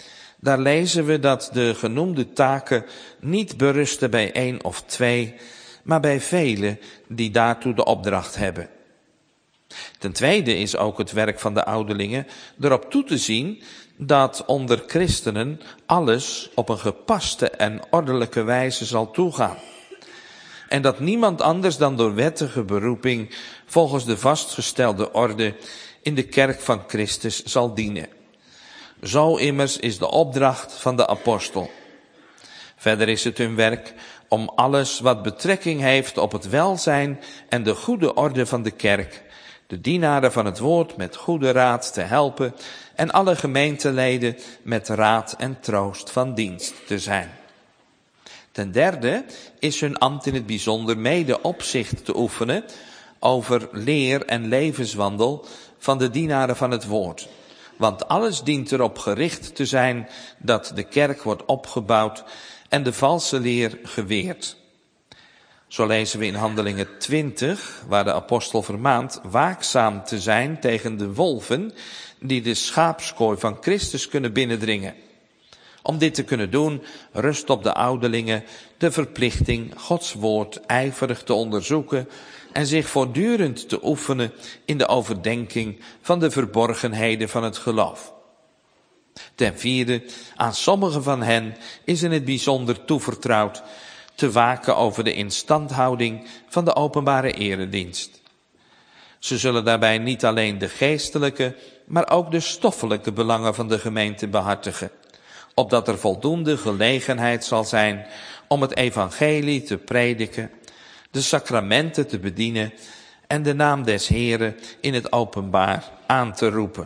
Daar lezen we dat de genoemde taken niet berusten bij één of twee, maar bij velen die daartoe de opdracht hebben. Ten tweede is ook het werk van de ouderlingen erop toe te zien dat onder christenen alles op een gepaste en ordelijke wijze zal toegaan. En dat niemand anders dan door wettige beroeping volgens de vastgestelde orde in de kerk van Christus zal dienen. Zo immers is de opdracht van de apostel. Verder is het hun werk om alles wat betrekking heeft op het welzijn en de goede orde van de kerk, de dienaren van het woord met goede raad te helpen en alle gemeenteleden met raad en troost van dienst te zijn. Ten derde is hun ambt in het bijzonder mede opzicht te oefenen over leer en levenswandel van de dienaren van het woord. Want alles dient erop gericht te zijn dat de kerk wordt opgebouwd en de valse leer geweerd. Zo lezen we in Handelingen twintig, waar de apostel vermaant waakzaam te zijn tegen de wolven die de schaapskooi van Christus kunnen binnendringen. Om dit te kunnen doen, rust op de ouderlingen de verplichting Gods woord ijverig te onderzoeken en zich voortdurend te oefenen in de overdenking van de verborgenheden van het geloof. Ten vierde, aan sommigen van hen is in het bijzonder toevertrouwd te waken over de instandhouding van de openbare eredienst. Ze zullen daarbij niet alleen de geestelijke, maar ook de stoffelijke belangen van de gemeente behartigen, opdat er voldoende gelegenheid zal zijn om het evangelie te prediken, de sacramenten te bedienen en de naam des Heren in het openbaar aan te roepen.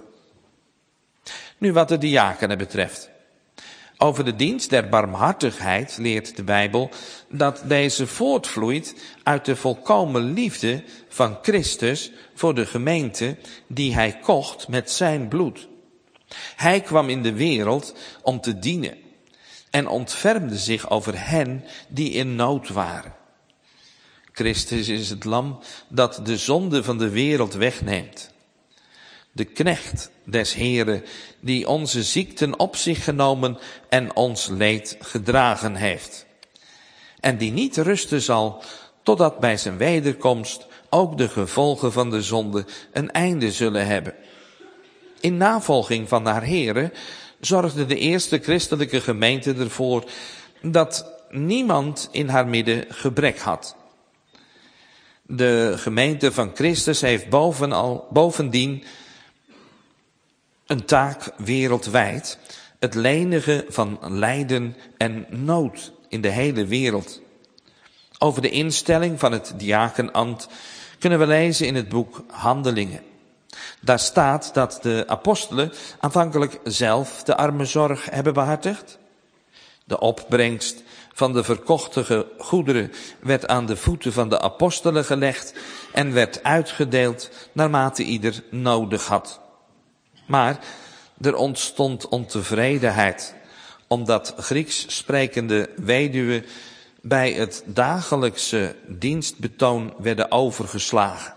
Nu wat de diakenen betreft. Over de dienst der barmhartigheid leert de Bijbel dat deze voortvloeit uit de volkomen liefde van Christus voor de gemeente die hij kocht met zijn bloed. Hij kwam in de wereld om te dienen en ontfermde zich over hen die in nood waren. Christus is het lam dat de zonde van de wereld wegneemt. De knecht des Heren die onze ziekten op zich genomen en ons leed gedragen heeft. En die niet rusten zal totdat bij zijn wederkomst ook de gevolgen van de zonde een einde zullen hebben. In navolging van haar Heren zorgde de eerste christelijke gemeente ervoor dat niemand in haar midden gebrek had. De gemeente van Christus heeft bovenal, bovendien een taak wereldwijd, het lenigen van lijden en nood in de hele wereld. Over de instelling van het diakenambt kunnen we lezen in het boek Handelingen. Daar staat dat de apostelen aanvankelijk zelf de armenzorg hebben behartigd. De opbrengst van de verkochte goederen werd aan de voeten van de apostelen gelegd en werd uitgedeeld naarmate ieder nodig had. Maar er ontstond ontevredenheid, omdat Grieks sprekende weduwen bij het dagelijkse dienstbetoon werden overgeslagen.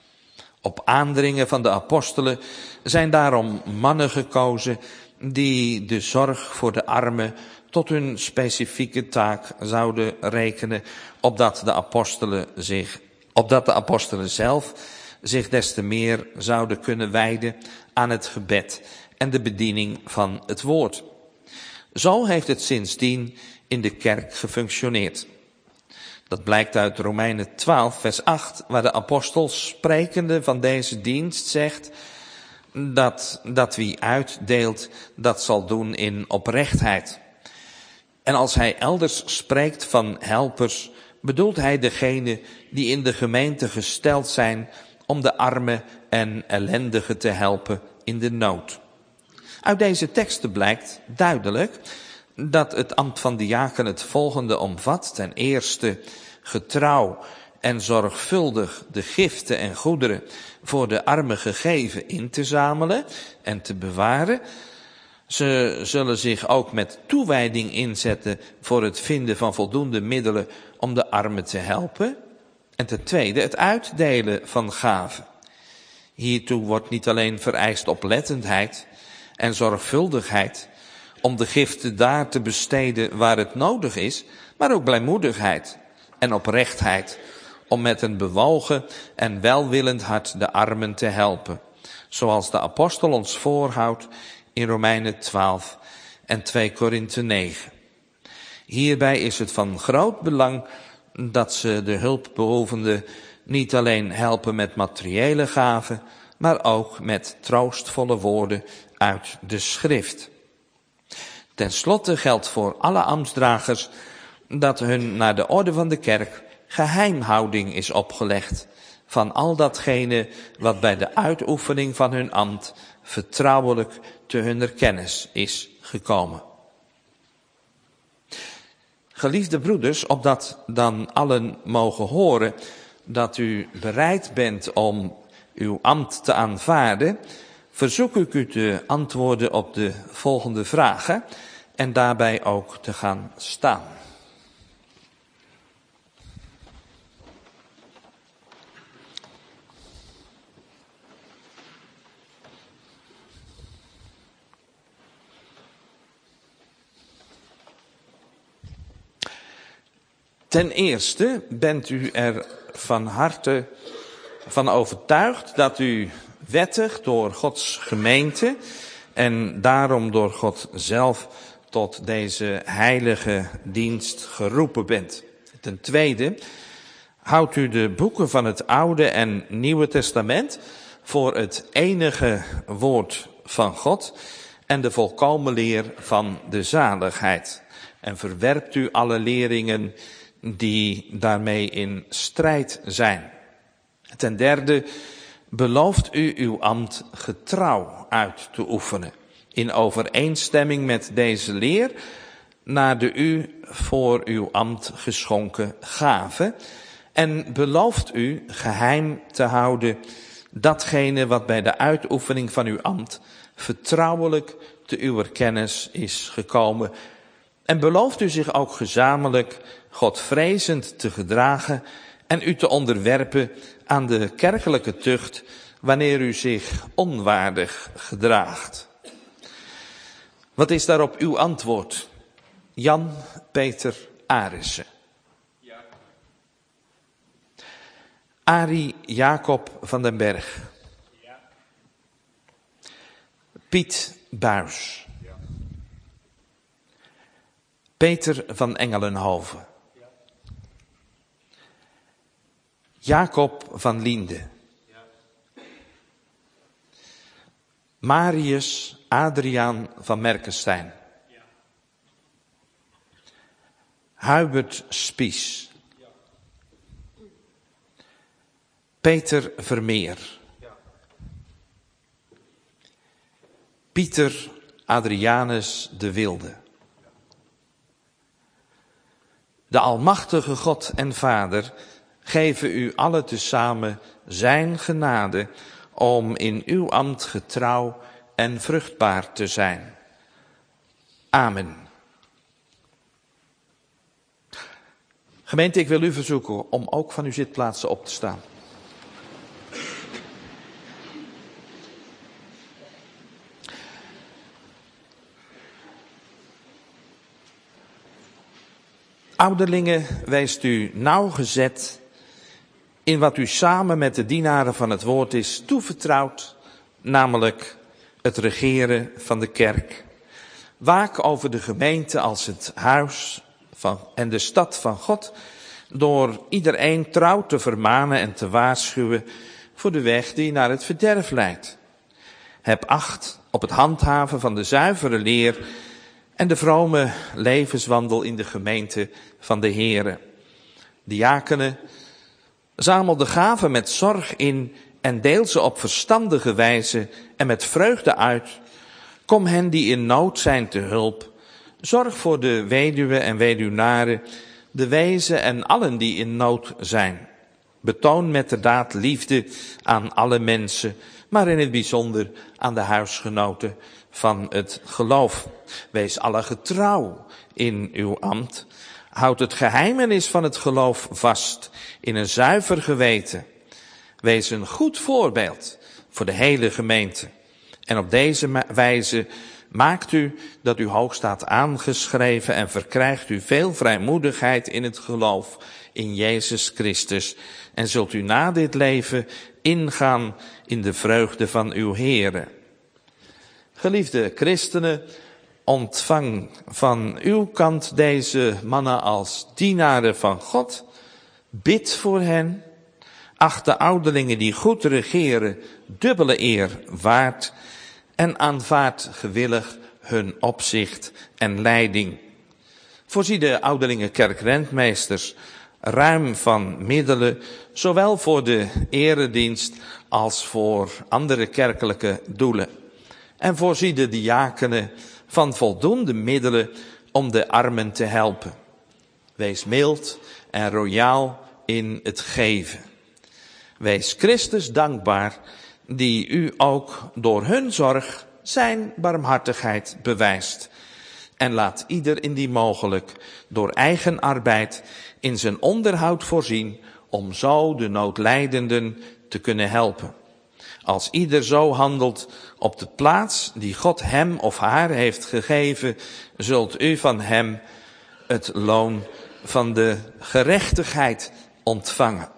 Op aandringen van de apostelen zijn daarom mannen gekozen die de zorg voor de armen tot hun specifieke taak zouden rekenen, opdat de apostelen zich, opdat de apostelen zelf zich des te meer zouden kunnen wijden aan het gebed en de bediening van het woord. Zo heeft het sindsdien in de kerk gefunctioneerd. Dat blijkt uit Romeinen twaalf vers acht, waar de apostel sprekende van deze dienst zegt dat, dat wie uitdeelt, dat zal doen in oprechtheid. En als hij elders spreekt van helpers, bedoelt hij degene die in de gemeente gesteld zijn om de armen en ellendigen te helpen in de nood. Uit deze teksten blijkt duidelijk dat het ambt van diaken het volgende omvat. Ten eerste getrouw en zorgvuldig de giften en goederen voor de armen gegeven in te zamelen en te bewaren. Ze zullen zich ook met toewijding inzetten voor het vinden van voldoende middelen om de armen te helpen. En ten tweede het uitdelen van gaven. Hiertoe wordt niet alleen vereist oplettendheid en zorgvuldigheid om de giften daar te besteden waar het nodig is, maar ook blijmoedigheid en oprechtheid om met een bewogen en welwillend hart de armen te helpen, zoals de apostel ons voorhoudt in Romeinen twaalf en twee Korinthe negen. Hierbij is het van groot belang dat ze de hulpbehoevenden niet alleen helpen met materiële gaven, maar ook met troostvolle woorden uit de schrift. Ten slotte geldt voor alle ambtsdragers dat hun naar de orde van de kerk geheimhouding is opgelegd van al datgene wat bij de uitoefening van hun ambt vertrouwelijk te hunner kennis is gekomen. Geliefde broeders, opdat dan allen mogen horen dat u bereid bent om uw ambt te aanvaarden, verzoek ik u te antwoorden op de volgende vragen en daarbij ook te gaan staan. Ten eerste bent u er van harte van overtuigd dat u wettig door Gods gemeente en daarom door God zelf tot deze heilige dienst geroepen bent. Ten tweede houdt u de boeken van het Oude en Nieuwe Testament voor het enige woord van God en de volkomen leer van de zaligheid. En verwerpt u alle leringen die daarmee in strijd zijn. Ten derde belooft u uw ambt getrouw uit te oefenen, in overeenstemming met deze leer, naar de u voor uw ambt geschonken gave, en belooft u geheim te houden datgene wat bij de uitoefening van uw ambt vertrouwelijk te uw kennis is gekomen, en belooft u zich ook gezamenlijk Godvrezend te gedragen en u te onderwerpen aan de kerkelijke tucht wanneer u zich onwaardig gedraagt. Wat is daarop uw antwoord? Jan Peter Arissen. Ja. Arie Jacob van den Berg. Ja. Piet Buis. Ja. Peter van Engelenhoven. Ja. Jacob van Linde. Ja. Marius Adriaan van Merkenstein. Ja. Hubert Spies. Ja. Peter Vermeer. Ja. Pieter Adrianus de Wilde. De almachtige God en Vader geven u alle tezamen zijn genade om in uw ambt getrouw en vruchtbaar te zijn. Amen. Gemeente, ik wil u verzoeken om ook van uw zitplaatsen op te staan. Ouderlingen, weest u nauwgezet in wat u samen met de dienaren van het woord is toevertrouwd, namelijk het regeren van de kerk. Waak over de gemeente als het huis van, en de stad van God, door iedereen trouw te vermanen en te waarschuwen voor de weg die naar het verderf leidt. Heb acht op het handhaven van de zuivere leer en de vrome levenswandel in de gemeente van de Heere. Diakenen, zamel de gaven met zorg in en deel ze op verstandige wijze en met vreugde uit. Kom hen die in nood zijn te hulp. Zorg voor de weduwe en weduwnaren, de wezen en allen die in nood zijn. Betoon met de daad liefde aan alle mensen, maar in het bijzonder aan de huisgenoten van het geloof. Wees alle getrouw in uw ambt. Houd het geheimenis van het geloof vast in een zuiver geweten. Wees een goed voorbeeld voor de hele gemeente. En op deze wijze Maakt u dat u hoog staat aangeschreven en verkrijgt u veel vrijmoedigheid in het geloof in Jezus Christus. En zult u na dit leven ingaan in de vreugde van uw Heere. Geliefde christenen, ontvang van uw kant deze mannen als dienaren van God. Bid voor hen. Acht de ouderlingen die goed regeren dubbele eer waard. En aanvaard gewillig hun opzicht en leiding. Voorzie de ouderlingen kerkrentmeesters ruim van middelen, zowel voor de eredienst als voor andere kerkelijke doelen. En voorzie de diakenen van voldoende middelen om de armen te helpen. Wees mild en royaal in het geven. Wees Christus dankbaar, die u ook door hun zorg zijn barmhartigheid bewijst. En laat ieder indien mogelijk door eigen arbeid in zijn onderhoud voorzien, om zo de noodlijdenden te kunnen helpen. Als ieder zo handelt op de plaats die God hem of haar heeft gegeven, zult u van hem het loon van de gerechtigheid ontvangen.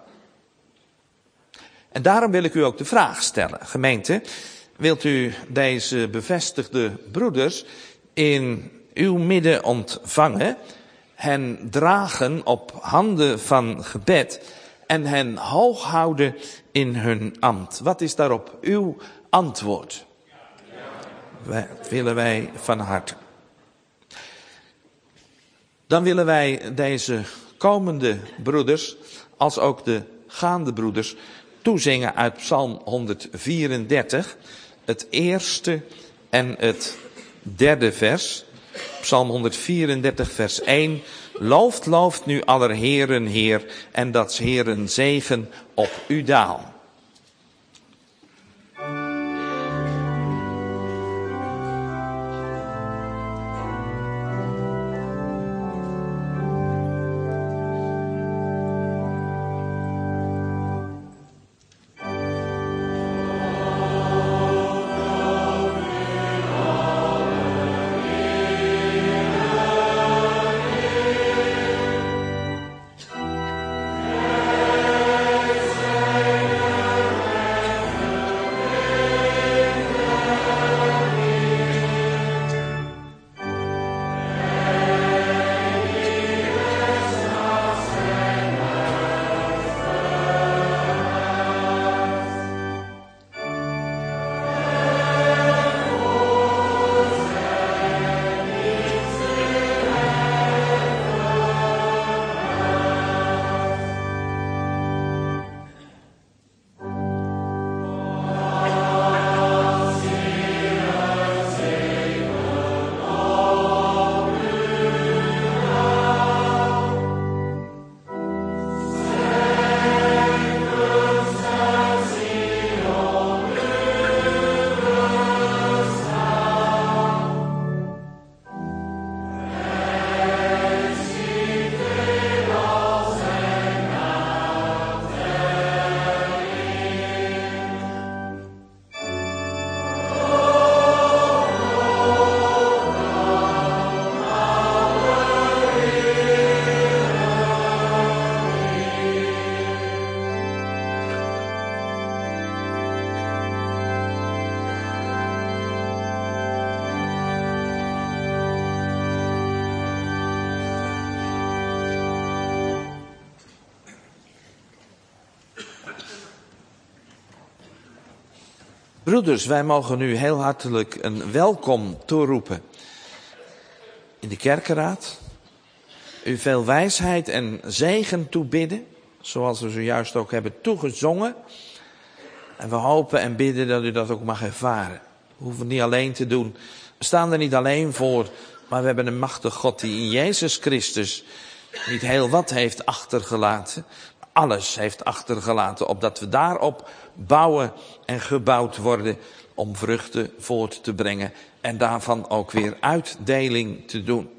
En daarom wil ik u ook de vraag stellen, gemeente, wilt u deze bevestigde broeders in uw midden ontvangen, hen dragen op handen van gebed en hen hoog houden in hun ambt? Wat is daarop uw antwoord? Dat willen wij van harte. Dan willen wij deze komende broeders, als ook de gaande broeders, toezingen uit Psalm honderdvierendertig, het eerste en het derde vers. Psalm honderdvierendertig vers één. Looft, looft nu aller Heeren Heer, en dat 's Heeren zegen op u daal. Broeders, wij mogen u heel hartelijk een welkom toeroepen in de kerkenraad. U veel wijsheid en zegen toebidden, zoals we zojuist ook hebben toegezongen. En we hopen en bidden dat u dat ook mag ervaren. We hoeven het niet alleen te doen. We staan er niet alleen voor, maar we hebben een machtig God die in Jezus Christus niet heel wat heeft achtergelaten. Alles heeft achtergelaten, opdat we daarop bouwen en gebouwd worden om vruchten voort te brengen en daarvan ook weer uitdeling te doen.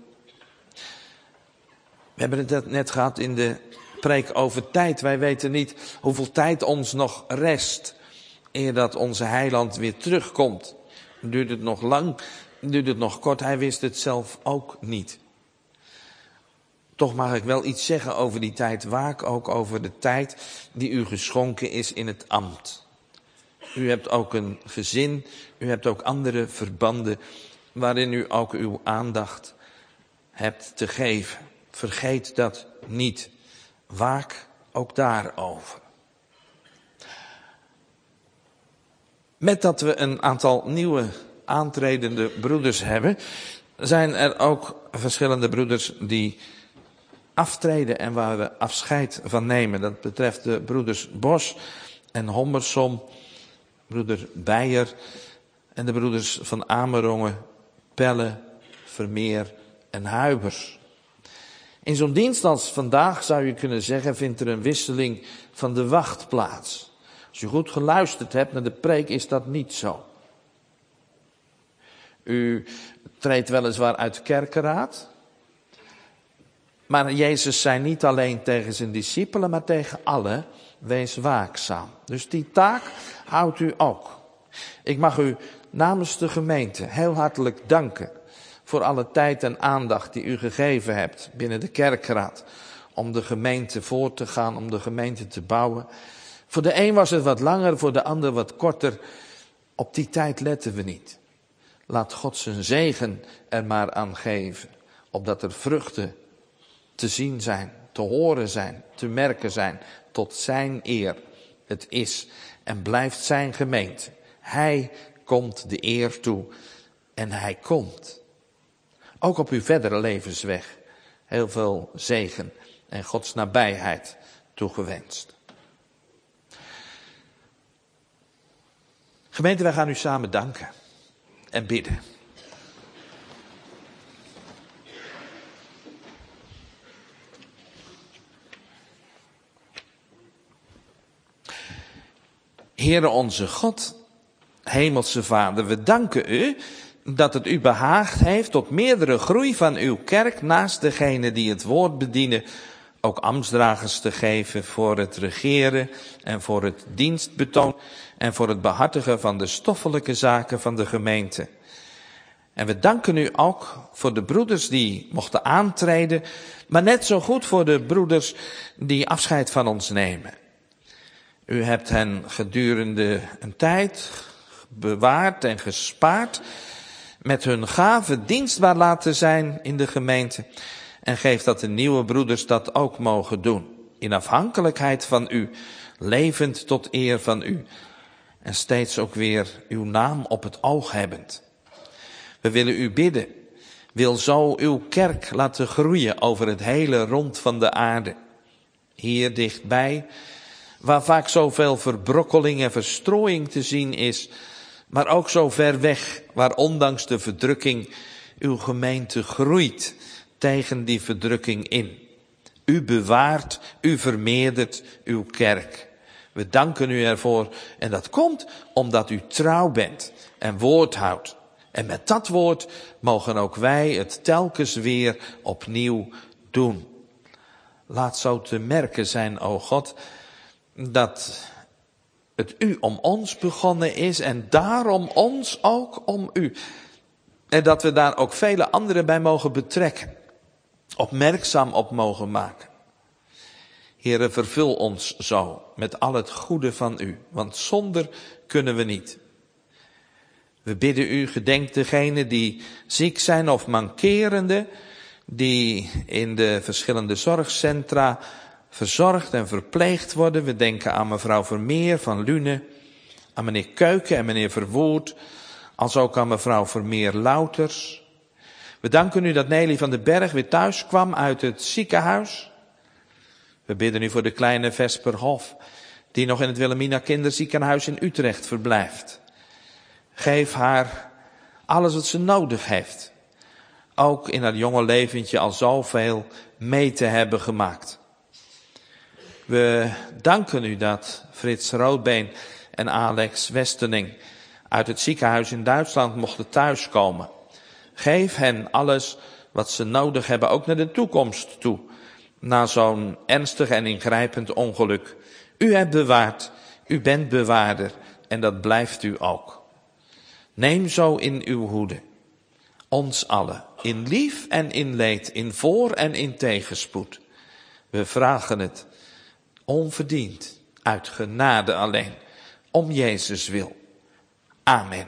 We hebben het net gehad in de preek over tijd. Wij weten niet hoeveel tijd ons nog rest eer dat onze heiland weer terugkomt. Duurt het nog lang duurt het nog kort, hij wist het zelf ook niet. Toch mag ik wel iets zeggen over die tijd. Waak ook over de tijd die u geschonken is in het ambt. U hebt ook een gezin, u hebt ook andere verbanden waarin u ook uw aandacht hebt te geven. Vergeet dat niet. Waak ook daarover. Met dat we een aantal nieuwe aantredende broeders hebben, zijn er ook verschillende broeders die aftreden en waar we afscheid van nemen. Dat betreft de broeders Bos en Hommersom, broeder Beijer en de broeders van Amerongen, Pelle, Vermeer en Huibers. In zo'n dienst als vandaag zou je kunnen zeggen, vindt er een wisseling van de wacht plaats. Als u goed geluisterd hebt naar de preek, is dat niet zo. U treedt weliswaar uit de kerkenraad. Maar Jezus zei niet alleen tegen zijn discipelen, maar tegen allen, wees waakzaam. Dus die taak houdt u ook. Ik mag u namens de gemeente heel hartelijk danken voor alle tijd en aandacht die u gegeven hebt binnen de kerkraad. Om de gemeente voor te gaan, om de gemeente te bouwen. Voor de een was het wat langer, voor de ander wat korter. Op die tijd letten we niet. Laat God zijn zegen er maar aan geven. Opdat er vruchten te zien zijn, te horen zijn, te merken zijn. Tot zijn eer. Het is en blijft zijn gemeente. Hij komt de eer toe. En hij komt. Ook op uw verdere levensweg. Heel veel zegen en Gods nabijheid toegewenst. Gemeente, wij gaan u samen danken en bidden. Heere onze God, Hemelse Vader, we danken u dat het u behaagd heeft tot meerdere groei van uw kerk naast degene die het woord bedienen, ook ambtsdragers te geven voor het regeren en voor het dienstbetoon en voor het behartigen van de stoffelijke zaken van de gemeente. En we danken u ook voor de broeders die mochten aantreden, maar net zo goed voor de broeders die afscheid van ons nemen. U hebt hen gedurende een tijd bewaard en gespaard, met hun gave dienstbaar laten zijn in de gemeente. En geef dat de nieuwe broeders dat ook mogen doen. In afhankelijkheid van u, levend tot eer van u. En steeds ook weer uw naam op het oog hebbend. We willen u bidden. Wil zo uw kerk laten groeien over het hele rond van de aarde. Hier dichtbij, waar vaak zoveel verbrokkeling en verstrooiing te zien is. Maar ook zo ver weg, waar ondanks de verdrukking uw gemeente groeit tegen die verdrukking in. U bewaart, u vermeerdert uw kerk. We danken u ervoor en dat komt omdat u trouw bent en woord houdt. En met dat woord mogen ook wij het telkens weer opnieuw doen. Laat zo te merken zijn, o God, dat het u om ons begonnen is en daarom ons ook om u. En dat we daar ook vele anderen bij mogen betrekken. Opmerkzaam op mogen maken. Heere, vervul ons zo met al het goede van u, want zonder kunnen we niet. We bidden u, gedenk degenen die ziek zijn of mankerende, die in de verschillende zorgcentra verzorgd en verpleegd worden. We denken aan mevrouw Vermeer van Lune, aan meneer Keuken en meneer Verwoerd, als ook aan mevrouw Vermeer-Louters. We danken u dat Nelly van den Berg weer thuis kwam uit het ziekenhuis. We bidden u voor de kleine Vesper Hof, die nog in het Wilhelmina Kinderziekenhuis in Utrecht verblijft. Geef haar alles wat ze nodig heeft. Ook in haar jonge leventje al zoveel mee te hebben gemaakt. We danken u dat Frits Roodbeen en Alex Westerning uit het ziekenhuis in Duitsland mochten thuiskomen. Geef hen alles wat ze nodig hebben, ook naar de toekomst toe. Na zo'n ernstig en ingrijpend ongeluk. U hebt bewaard, u bent bewaarder en dat blijft u ook. Neem zo in uw hoede. ons allen, in lief en in leed, in voor- en in tegenspoed. We vragen het onverdiend, uit genade alleen, om Jezus wil. Amen.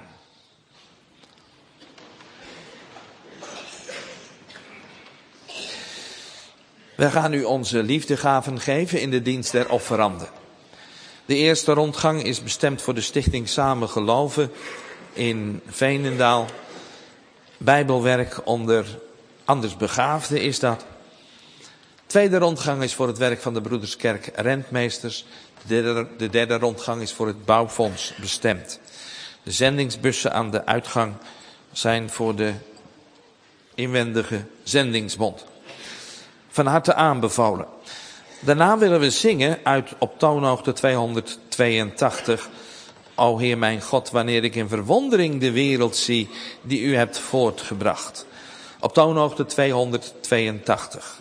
We gaan nu onze liefdegaven geven in de dienst der offeranden. De eerste rondgang is bestemd voor de stichting Samen Geloven in Veenendaal. Bijbelwerk onder andersbegaafden is dat. Tweede rondgang is voor het werk van de Broederskerk Rentmeesters. De derde, de derde rondgang is voor het bouwfonds bestemd. De zendingsbussen aan de uitgang zijn voor de inwendige zendingsbond. Van harte aanbevolen. Daarna willen we zingen uit op toonhoogte tweehonderdtweeëntachtig. O Heer mijn God, wanneer ik in verwondering de wereld zie die u hebt voortgebracht. Op toonhoogte tweehonderdtweeëntachtig.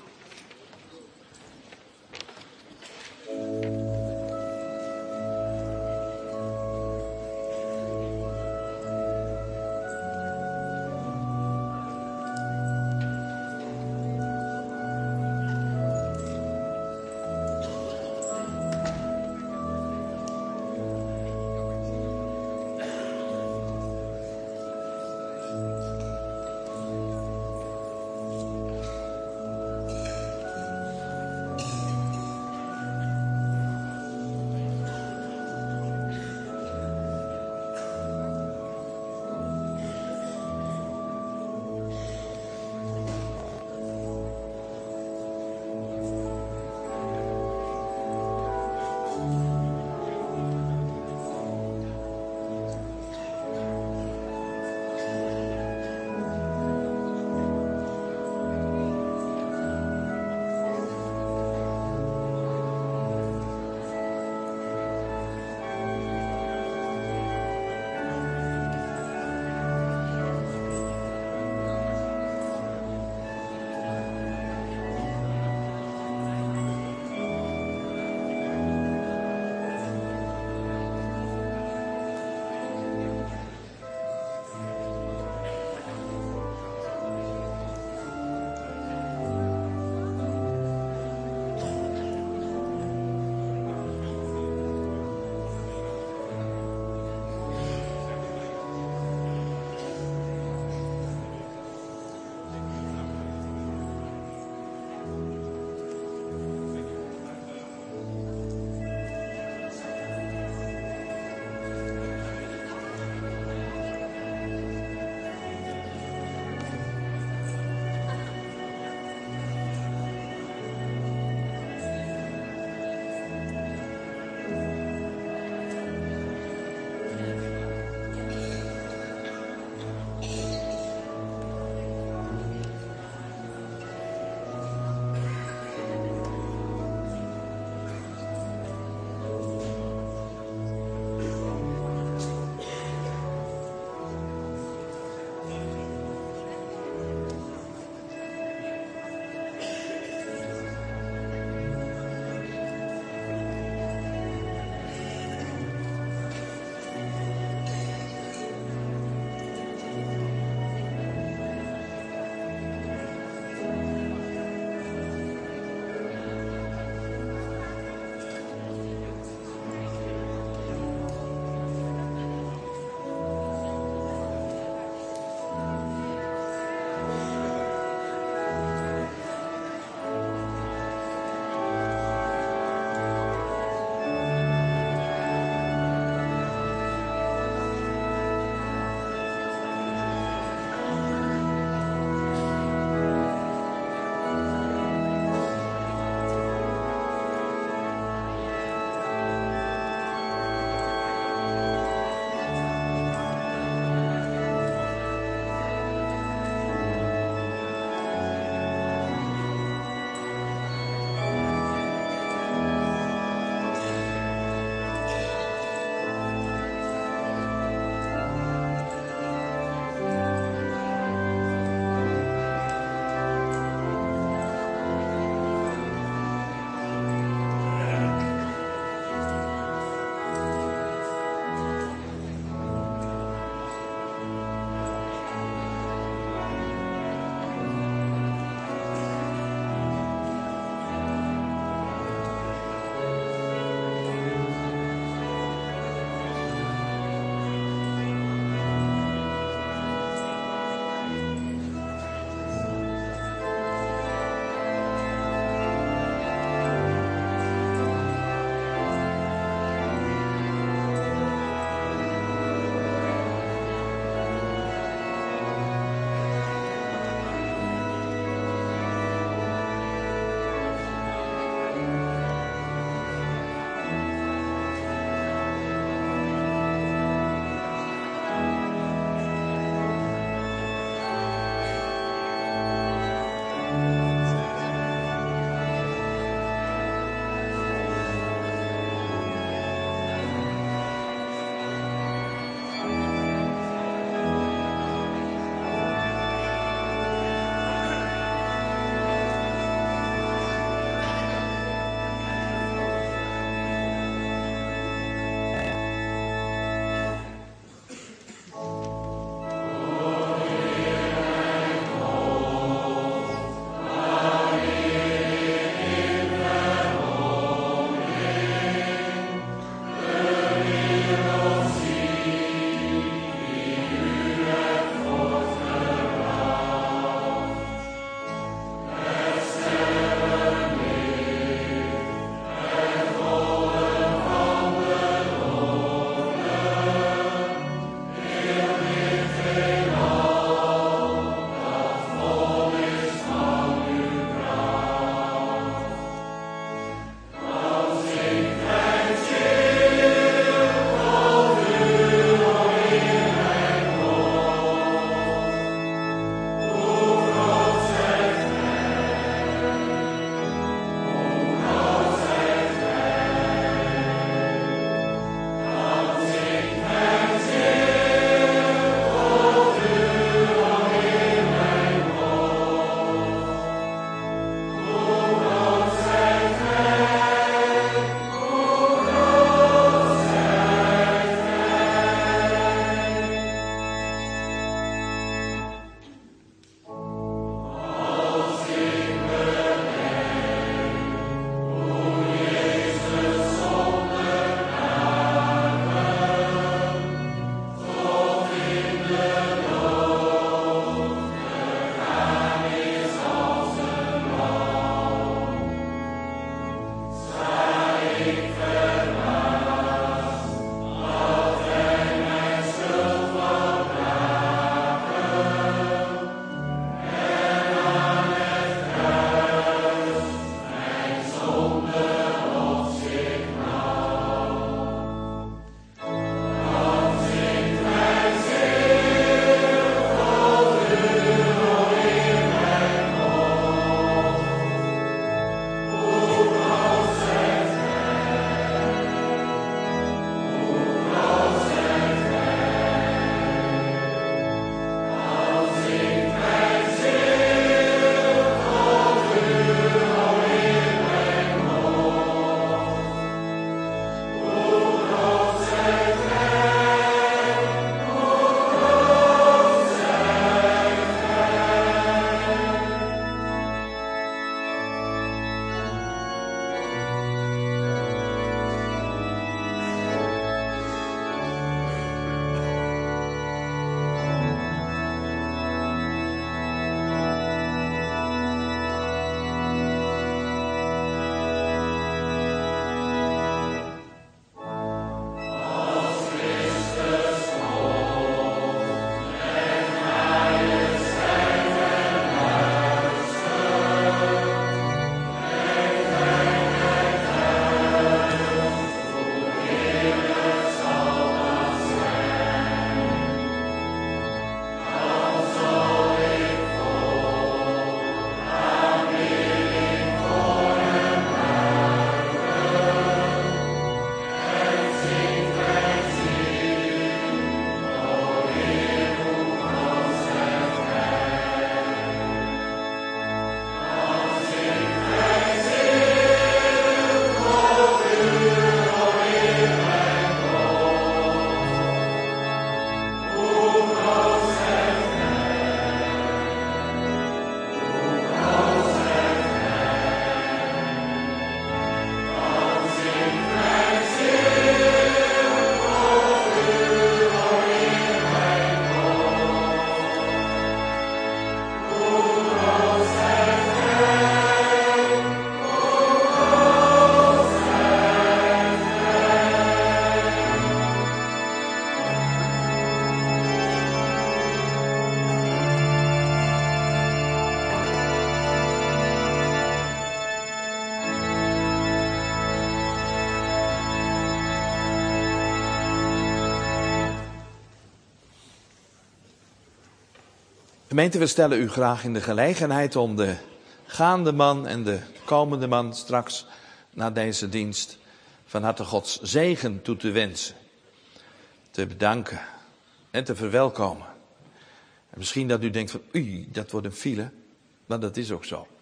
Gemeente, we stellen u graag in de gelegenheid om de gaande man en de komende man straks na deze dienst van harte Gods zegen toe te wensen. Te bedanken en te verwelkomen. En misschien dat u denkt van, oei, dat wordt een file. Maar dat is ook zo.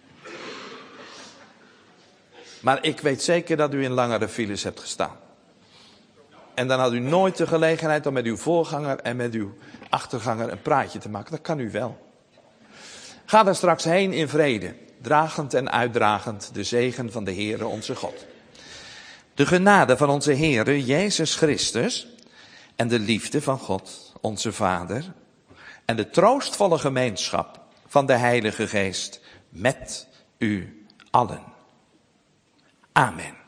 Maar ik weet zeker dat u in langere files hebt gestaan. En dan had u nooit de gelegenheid om met uw voorganger en met uw achterganger een praatje te maken. Dat kan u wel. Ga daar straks heen in vrede, dragend en uitdragend de zegen van de Heere onze God. De genade van onze Heere Jezus Christus en de liefde van God onze Vader en de troostvolle gemeenschap van de Heilige Geest met u allen. Amen.